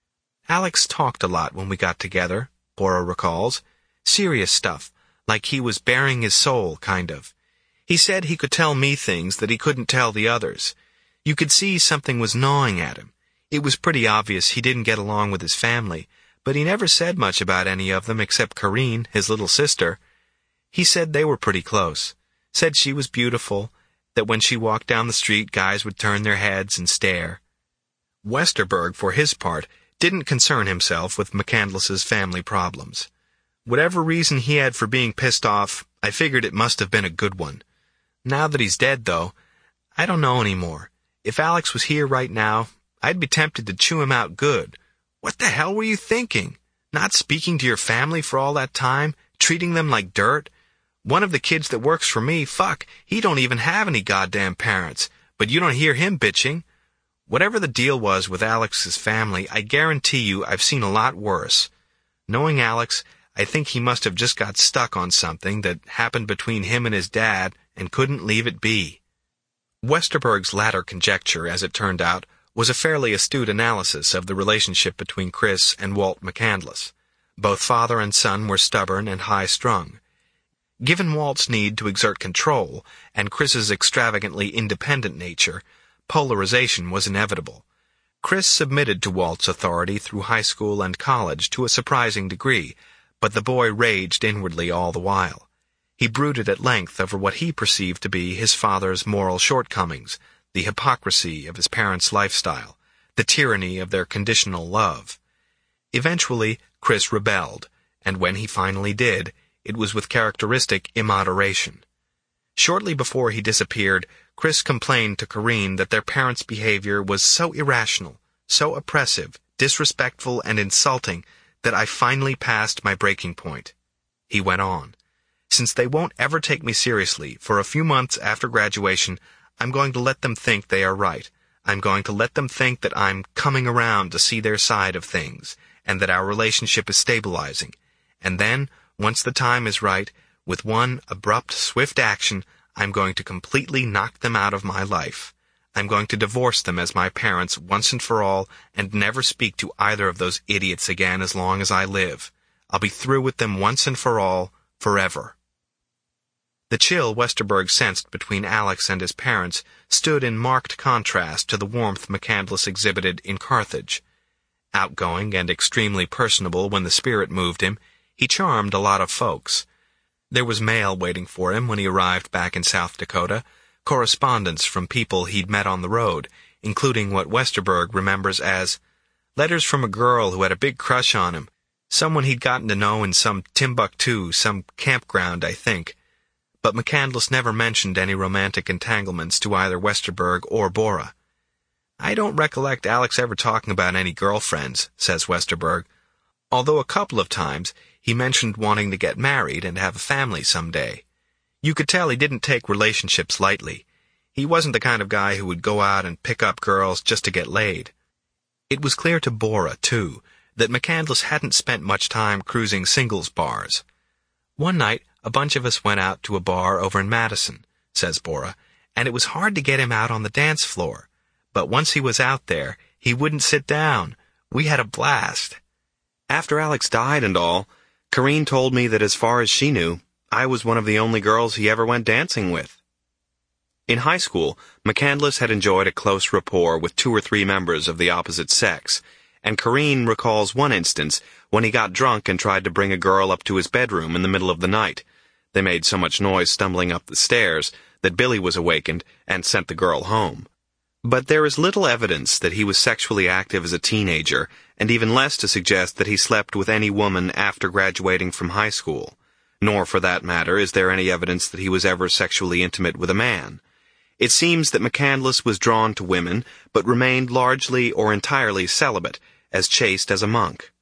Alex talked a lot when we got together, Bora recalls. Serious stuff, like he was bearing his soul, kind of. He said he could tell me things that he couldn't tell the others. You could see something was gnawing at him. It was pretty obvious he didn't get along with his family, but he never said much about any of them except Corinne, his little sister. He said they were pretty close. Said she was beautiful, that when she walked down the street guys would turn their heads and stare. Westerberg, for his part, didn't concern himself with McCandless's family problems. Whatever reason he had for being pissed off, I figured it must have been a good one. Now that he's dead, though, I don't know anymore. If Alex was here right now, I'd be tempted to chew him out good. What the hell were you thinking? Not speaking to your family for all that time? Treating them like dirt? One of the kids that works for me, he don't even have any goddamn parents, but you don't hear him bitching. Whatever the deal was with Alex's family, I guarantee you I've seen a lot worse. Knowing Alex, I think he must have just got stuck on something that happened between him and his dad and couldn't leave it be. Westerberg's latter conjecture, as it turned out, was a fairly astute analysis of the relationship between Chris and Walt McCandless. Both father and son were stubborn and high-strung. Given Walt's need to exert control and Chris's extravagantly independent nature, polarization was inevitable. Chris submitted to Walt's authority through high school and college to a surprising degree, but the boy raged inwardly all the while. He brooded at length over what he perceived to be his father's moral shortcomings, the hypocrisy of his parents' lifestyle, the tyranny of their conditional love. Eventually, Chris rebelled, and when he finally did, it was with characteristic immoderation. Shortly before he disappeared, Chris complained to Corinne that their parents' behavior was so irrational, so oppressive, disrespectful, and insulting that I finally passed my breaking point. He went on. Since they won't ever take me seriously, for a few months after graduation, I'm going to let them think they are right. I'm going to let them think that I'm coming around to see their side of things, and that our relationship is stabilizing. And then, once the time is right, with one abrupt, swift action, I'm going to completely knock them out of my life. I'm going to divorce them as my parents once and for all and never speak to either of those idiots again as long as I live. I'll be through with them once and for all, forever." The chill Westerberg sensed between Alex and his parents stood in marked contrast to the warmth McCandless exhibited in Carthage. Outgoing and extremely personable when the spirit moved him, he charmed a lot of folks. There was mail waiting for him when he arrived back in South Dakota, correspondence from people he'd met on the road, including what Westerberg remembers as letters from a girl who had a big crush on him, someone he'd gotten to know in some Timbuktu, some campground, I think. But McCandless never mentioned any romantic entanglements to either Westerberg or Bora. "I don't recollect Alex ever talking about any girlfriends," says Westerberg, although a couple of times he mentioned wanting to get married and have a family someday. You could tell he didn't take relationships lightly. He wasn't the kind of guy who would go out and pick up girls just to get laid. It was clear to Bora, too, that McCandless hadn't spent much time cruising singles bars. "One night, a bunch of us went out to a bar over in Madison," says Bora, "and it was hard to get him out on the dance floor. But once he was out there, he wouldn't sit down. We had a blast. After Alex died and all, Corrine told me that as far as she knew, I was one of the only girls he ever went dancing with." In high school, McCandless had enjoyed a close rapport with 2 or 3 members of the opposite sex, and Corrine recalls one instance when he got drunk and tried to bring a girl up to his bedroom in the middle of the night. They made so much noise stumbling up the stairs that Billy was awakened and sent the girl home. But there is little evidence that he was sexually active as a teenager, and even less to suggest that he slept with any woman after graduating from high school. Nor, for that matter, is there any evidence that he was ever sexually intimate with a man. It seems that McCandless was drawn to women, but remained largely or entirely celibate, as chaste as a monk.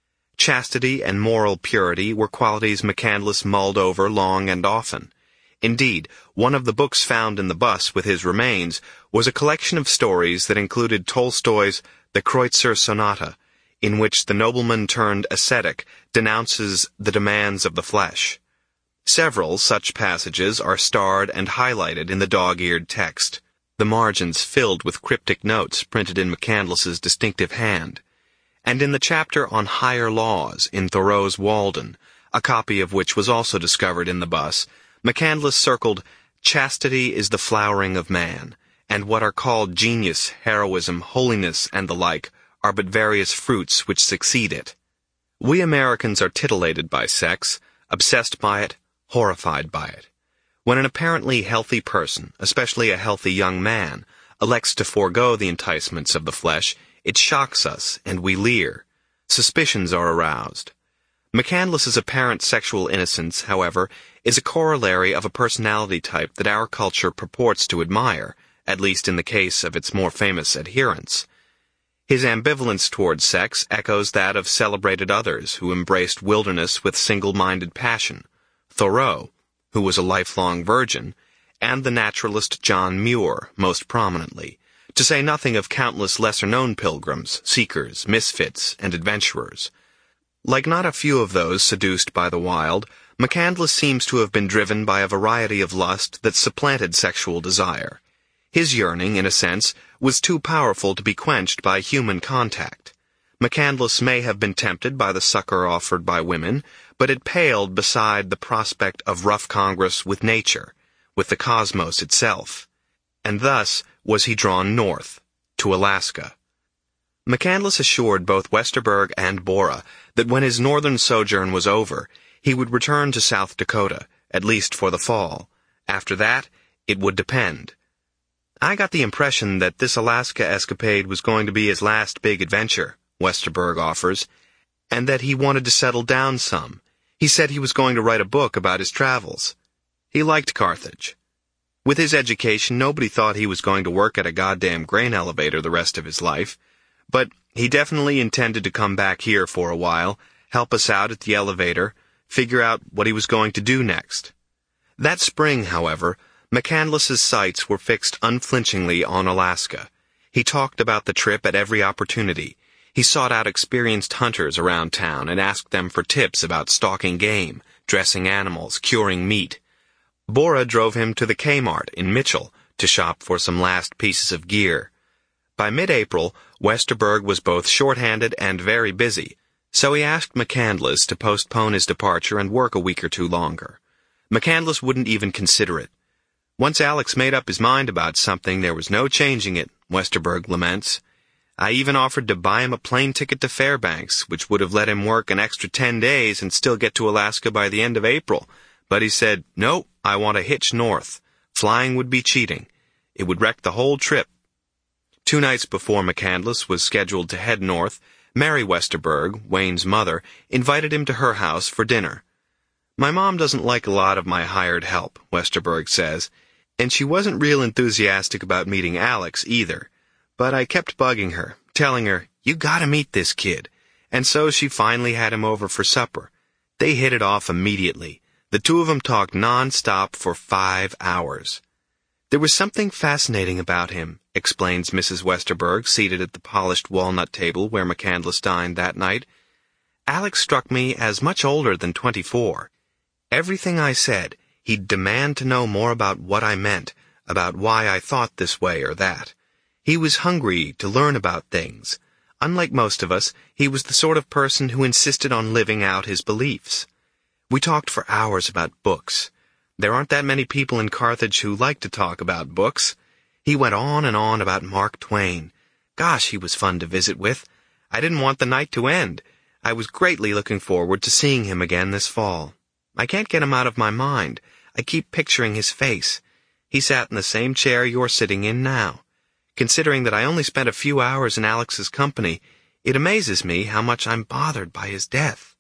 Chastity and moral purity were qualities McCandless mulled over long and often. Indeed, one of the books found in the bus with his remains was a collection of stories that included Tolstoy's The Kreutzer Sonata, in which the nobleman-turned-ascetic denounces the demands of the flesh. Several such passages are starred and highlighted in the dog-eared text, the margins filled with cryptic notes printed in McCandless's distinctive hand. And in the chapter on higher laws in Thoreau's Walden, a copy of which was also discovered in the bus, McCandless circled, "Chastity is the flowering of man, and what are called genius, heroism, holiness, and the like, are but various fruits which succeed it." We Americans are titillated by sex, obsessed by it, horrified by it. When an apparently healthy person, especially a healthy young man, elects to forego the enticements of the flesh, it shocks us, and we leer. Suspicions are aroused. McCandless's apparent sexual innocence, however, is a corollary of a personality type that our culture purports to admire, at least in the case of its more famous adherents. His ambivalence towards sex echoes that of celebrated others who embraced wilderness with single-minded passion, Thoreau, who was a lifelong virgin, and the naturalist John Muir, most prominently, to say nothing of countless lesser-known pilgrims, seekers, misfits, and adventurers. Like not a few of those seduced by the wild, McCandless seems to have been driven by a variety of lust that supplanted sexual desire. His yearning, in a sense, was too powerful to be quenched by human contact. McCandless may have been tempted by the succor offered by women, but it paled beside the prospect of rough congress with nature, with the cosmos itself. And thus was he drawn north, to Alaska. McCandless assured both Westerberg and Bora that when his northern sojourn was over, he would return to South Dakota, at least for the fall. After that, it would depend. "I got the impression that this Alaska escapade was going to be his last big adventure," Westerberg offers, "and that he wanted to settle down some. He said he was going to write a book about his travels. He liked Carthage. With his education, nobody thought he was going to work at a goddamn grain elevator the rest of his life. But he definitely intended to come back here for a while, help us out at the elevator, figure out what he was going to do next." That spring, however, McCandless's sights were fixed unflinchingly on Alaska. He talked about the trip at every opportunity. He sought out experienced hunters around town and asked them for tips about stalking game, dressing animals, curing meat. Bora drove him to the Kmart in Mitchell to shop for some last pieces of gear. By mid-April, Westerberg was both short-handed and very busy, so he asked McCandless to postpone his departure and work a week or two longer. McCandless wouldn't even consider it. Once Alex made up his mind about something, there was no changing it, Westerberg laments. I even offered to buy him a plane ticket to Fairbanks, which would have let him work an extra 10 days and still get to Alaska by the end of April. But he said, "No, I want to hitch north. Flying would be cheating. It would wreck the whole trip." 2 nights before McCandless was scheduled to head north, Mary Westerberg, Wayne's mother, invited him to her house for dinner. "My mom doesn't like a lot of my hired help," Westerberg says, "and she wasn't real enthusiastic about meeting Alex either. But I kept bugging her, telling her, 'You gotta meet this kid.' And so she finally had him over for supper. They hit it off immediately. The two of them talked non-stop for 5 hours. There was something fascinating about him," explains Mrs. Westerberg, seated at the polished walnut table where McCandless dined that night. "Alex struck me as much older than 24. Everything I said, he'd demand to know more about what I meant, about why I thought this way or that. He was hungry to learn about things. Unlike most of us, he was the sort of person who insisted on living out his beliefs. We talked for hours about books. There aren't that many people in Carthage who like to talk about books. He went on and on about Mark Twain. Gosh, he was fun to visit with. I didn't want the night to end. I was greatly looking forward to seeing him again this fall. I can't get him out of my mind. I keep picturing his face. He sat in the same chair you're sitting in now. Considering that I only spent a few hours in Alex's company, it amazes me how much I'm bothered by his death."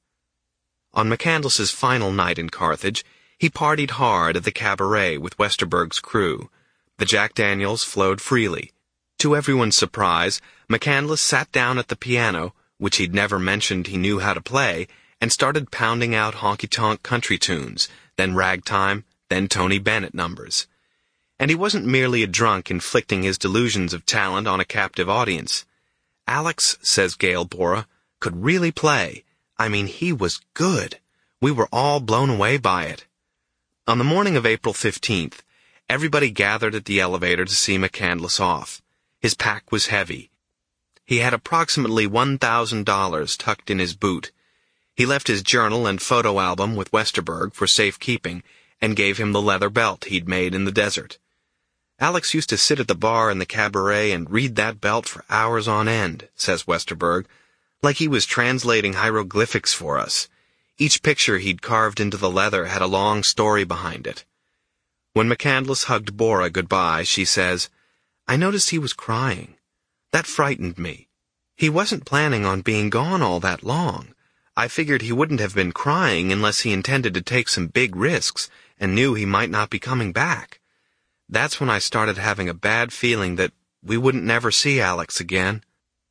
On McCandless's final night in Carthage, he partied hard at the cabaret with Westerberg's crew. The Jack Daniels flowed freely. To everyone's surprise, McCandless sat down at the piano, which he'd never mentioned he knew how to play, and started pounding out honky-tonk country tunes, then ragtime, then Tony Bennett numbers. And he wasn't merely a drunk inflicting his delusions of talent on a captive audience. "Alex," says Gail Borah, "could really play. I mean, he was good. We were all blown away by it." On the morning of April 15th, everybody gathered at the elevator to see McCandless off. His pack was heavy. He had approximately $1,000 tucked in his boot. He left his journal and photo album with Westerberg for safekeeping and gave him the leather belt he'd made in the desert. "Alex used to sit at the bar in the cabaret and read that belt for hours on end," says Westerberg, "like he was translating hieroglyphics for us. Each picture he'd carved into the leather had a long story behind it." When McCandless hugged Borah goodbye, she says, "I noticed he was crying. That frightened me. He wasn't planning on being gone all that long. I figured he wouldn't have been crying unless he intended to take some big risks and knew he might not be coming back. That's when I started having a bad feeling that we wouldn't never see Alex again."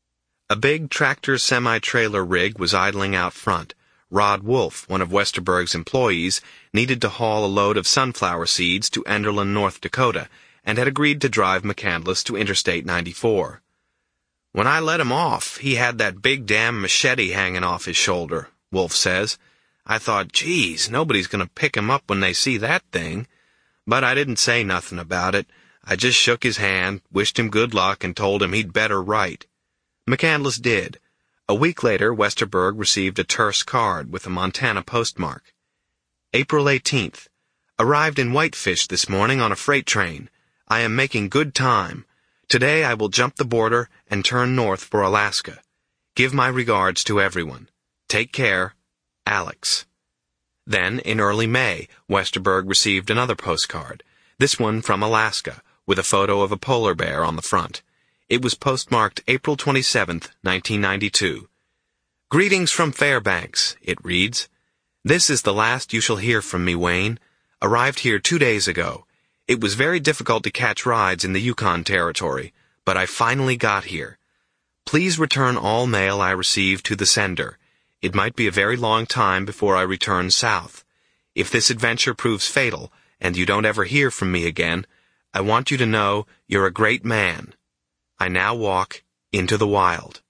A big tractor semi-trailer rig was idling out front. Rod Wolf, one of Westerberg's employees, needed to haul a load of sunflower seeds to Enderlin, North Dakota, and had agreed to drive McCandless to Interstate 94. "When I let him off, he had that big damn machete hanging off his shoulder," Wolf says. "I thought, geez, nobody's going to pick him up when they see that thing. But I didn't say nothing about it. I just shook his hand, wished him good luck, and told him he'd better write." McCandless did. A week later, Westerberg received a terse card with a Montana postmark. April 18th. Arrived in Whitefish this morning on a freight train. I am making good time. Today I will jump the border and turn north for Alaska. Give my regards to everyone. Take care. Alex. Then, in early May, Westerberg received another postcard, this one from Alaska, with a photo of a polar bear on the front. It was postmarked April 27th, 1992. "Greetings from Fairbanks," it reads. "This is the last you shall hear from me, Wayne. Arrived here 2 days ago. It was very difficult to catch rides in the Yukon Territory, but I finally got here. Please return all mail I received to the sender. It might be a very long time before I return south. If this adventure proves fatal, and you don't ever hear from me again, I want you to know you're a great man. I now walk into the wild.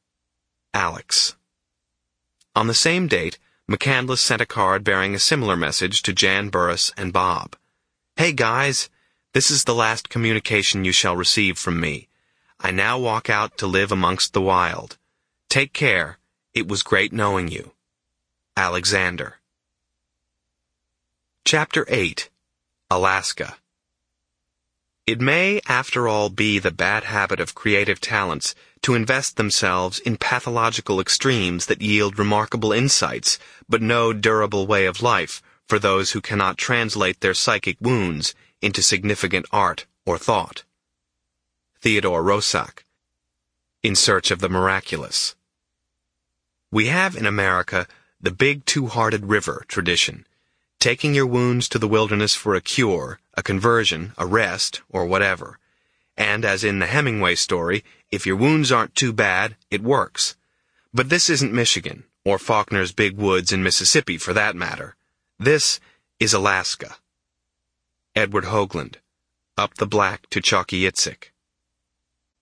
Alex." On the same date, McCandless sent a card bearing a similar message to Jan Burris and Bob. "Hey guys, This is the last communication you shall receive from me. I now walk out to live amongst the wild. Take care. It was great knowing you. Alexander. Chapter 8. Alaska. It may, after all, be the bad habit of creative talents to invest themselves in pathological extremes that yield remarkable insights, but no durable way of life for those who cannot translate their psychic wounds into significant art or thought. Theodore Roszak. In Search of the Miraculous. We have in America the big two-hearted river tradition, taking your wounds to the wilderness for a cure, a conversion, a rest, or whatever. And as in the Hemingway story, if your wounds aren't too bad, it works. But this isn't Michigan, or Faulkner's Big Woods in Mississippi for that matter. This is Alaska. Edward Hoagland. Up the Black to Chalky Yitzhak.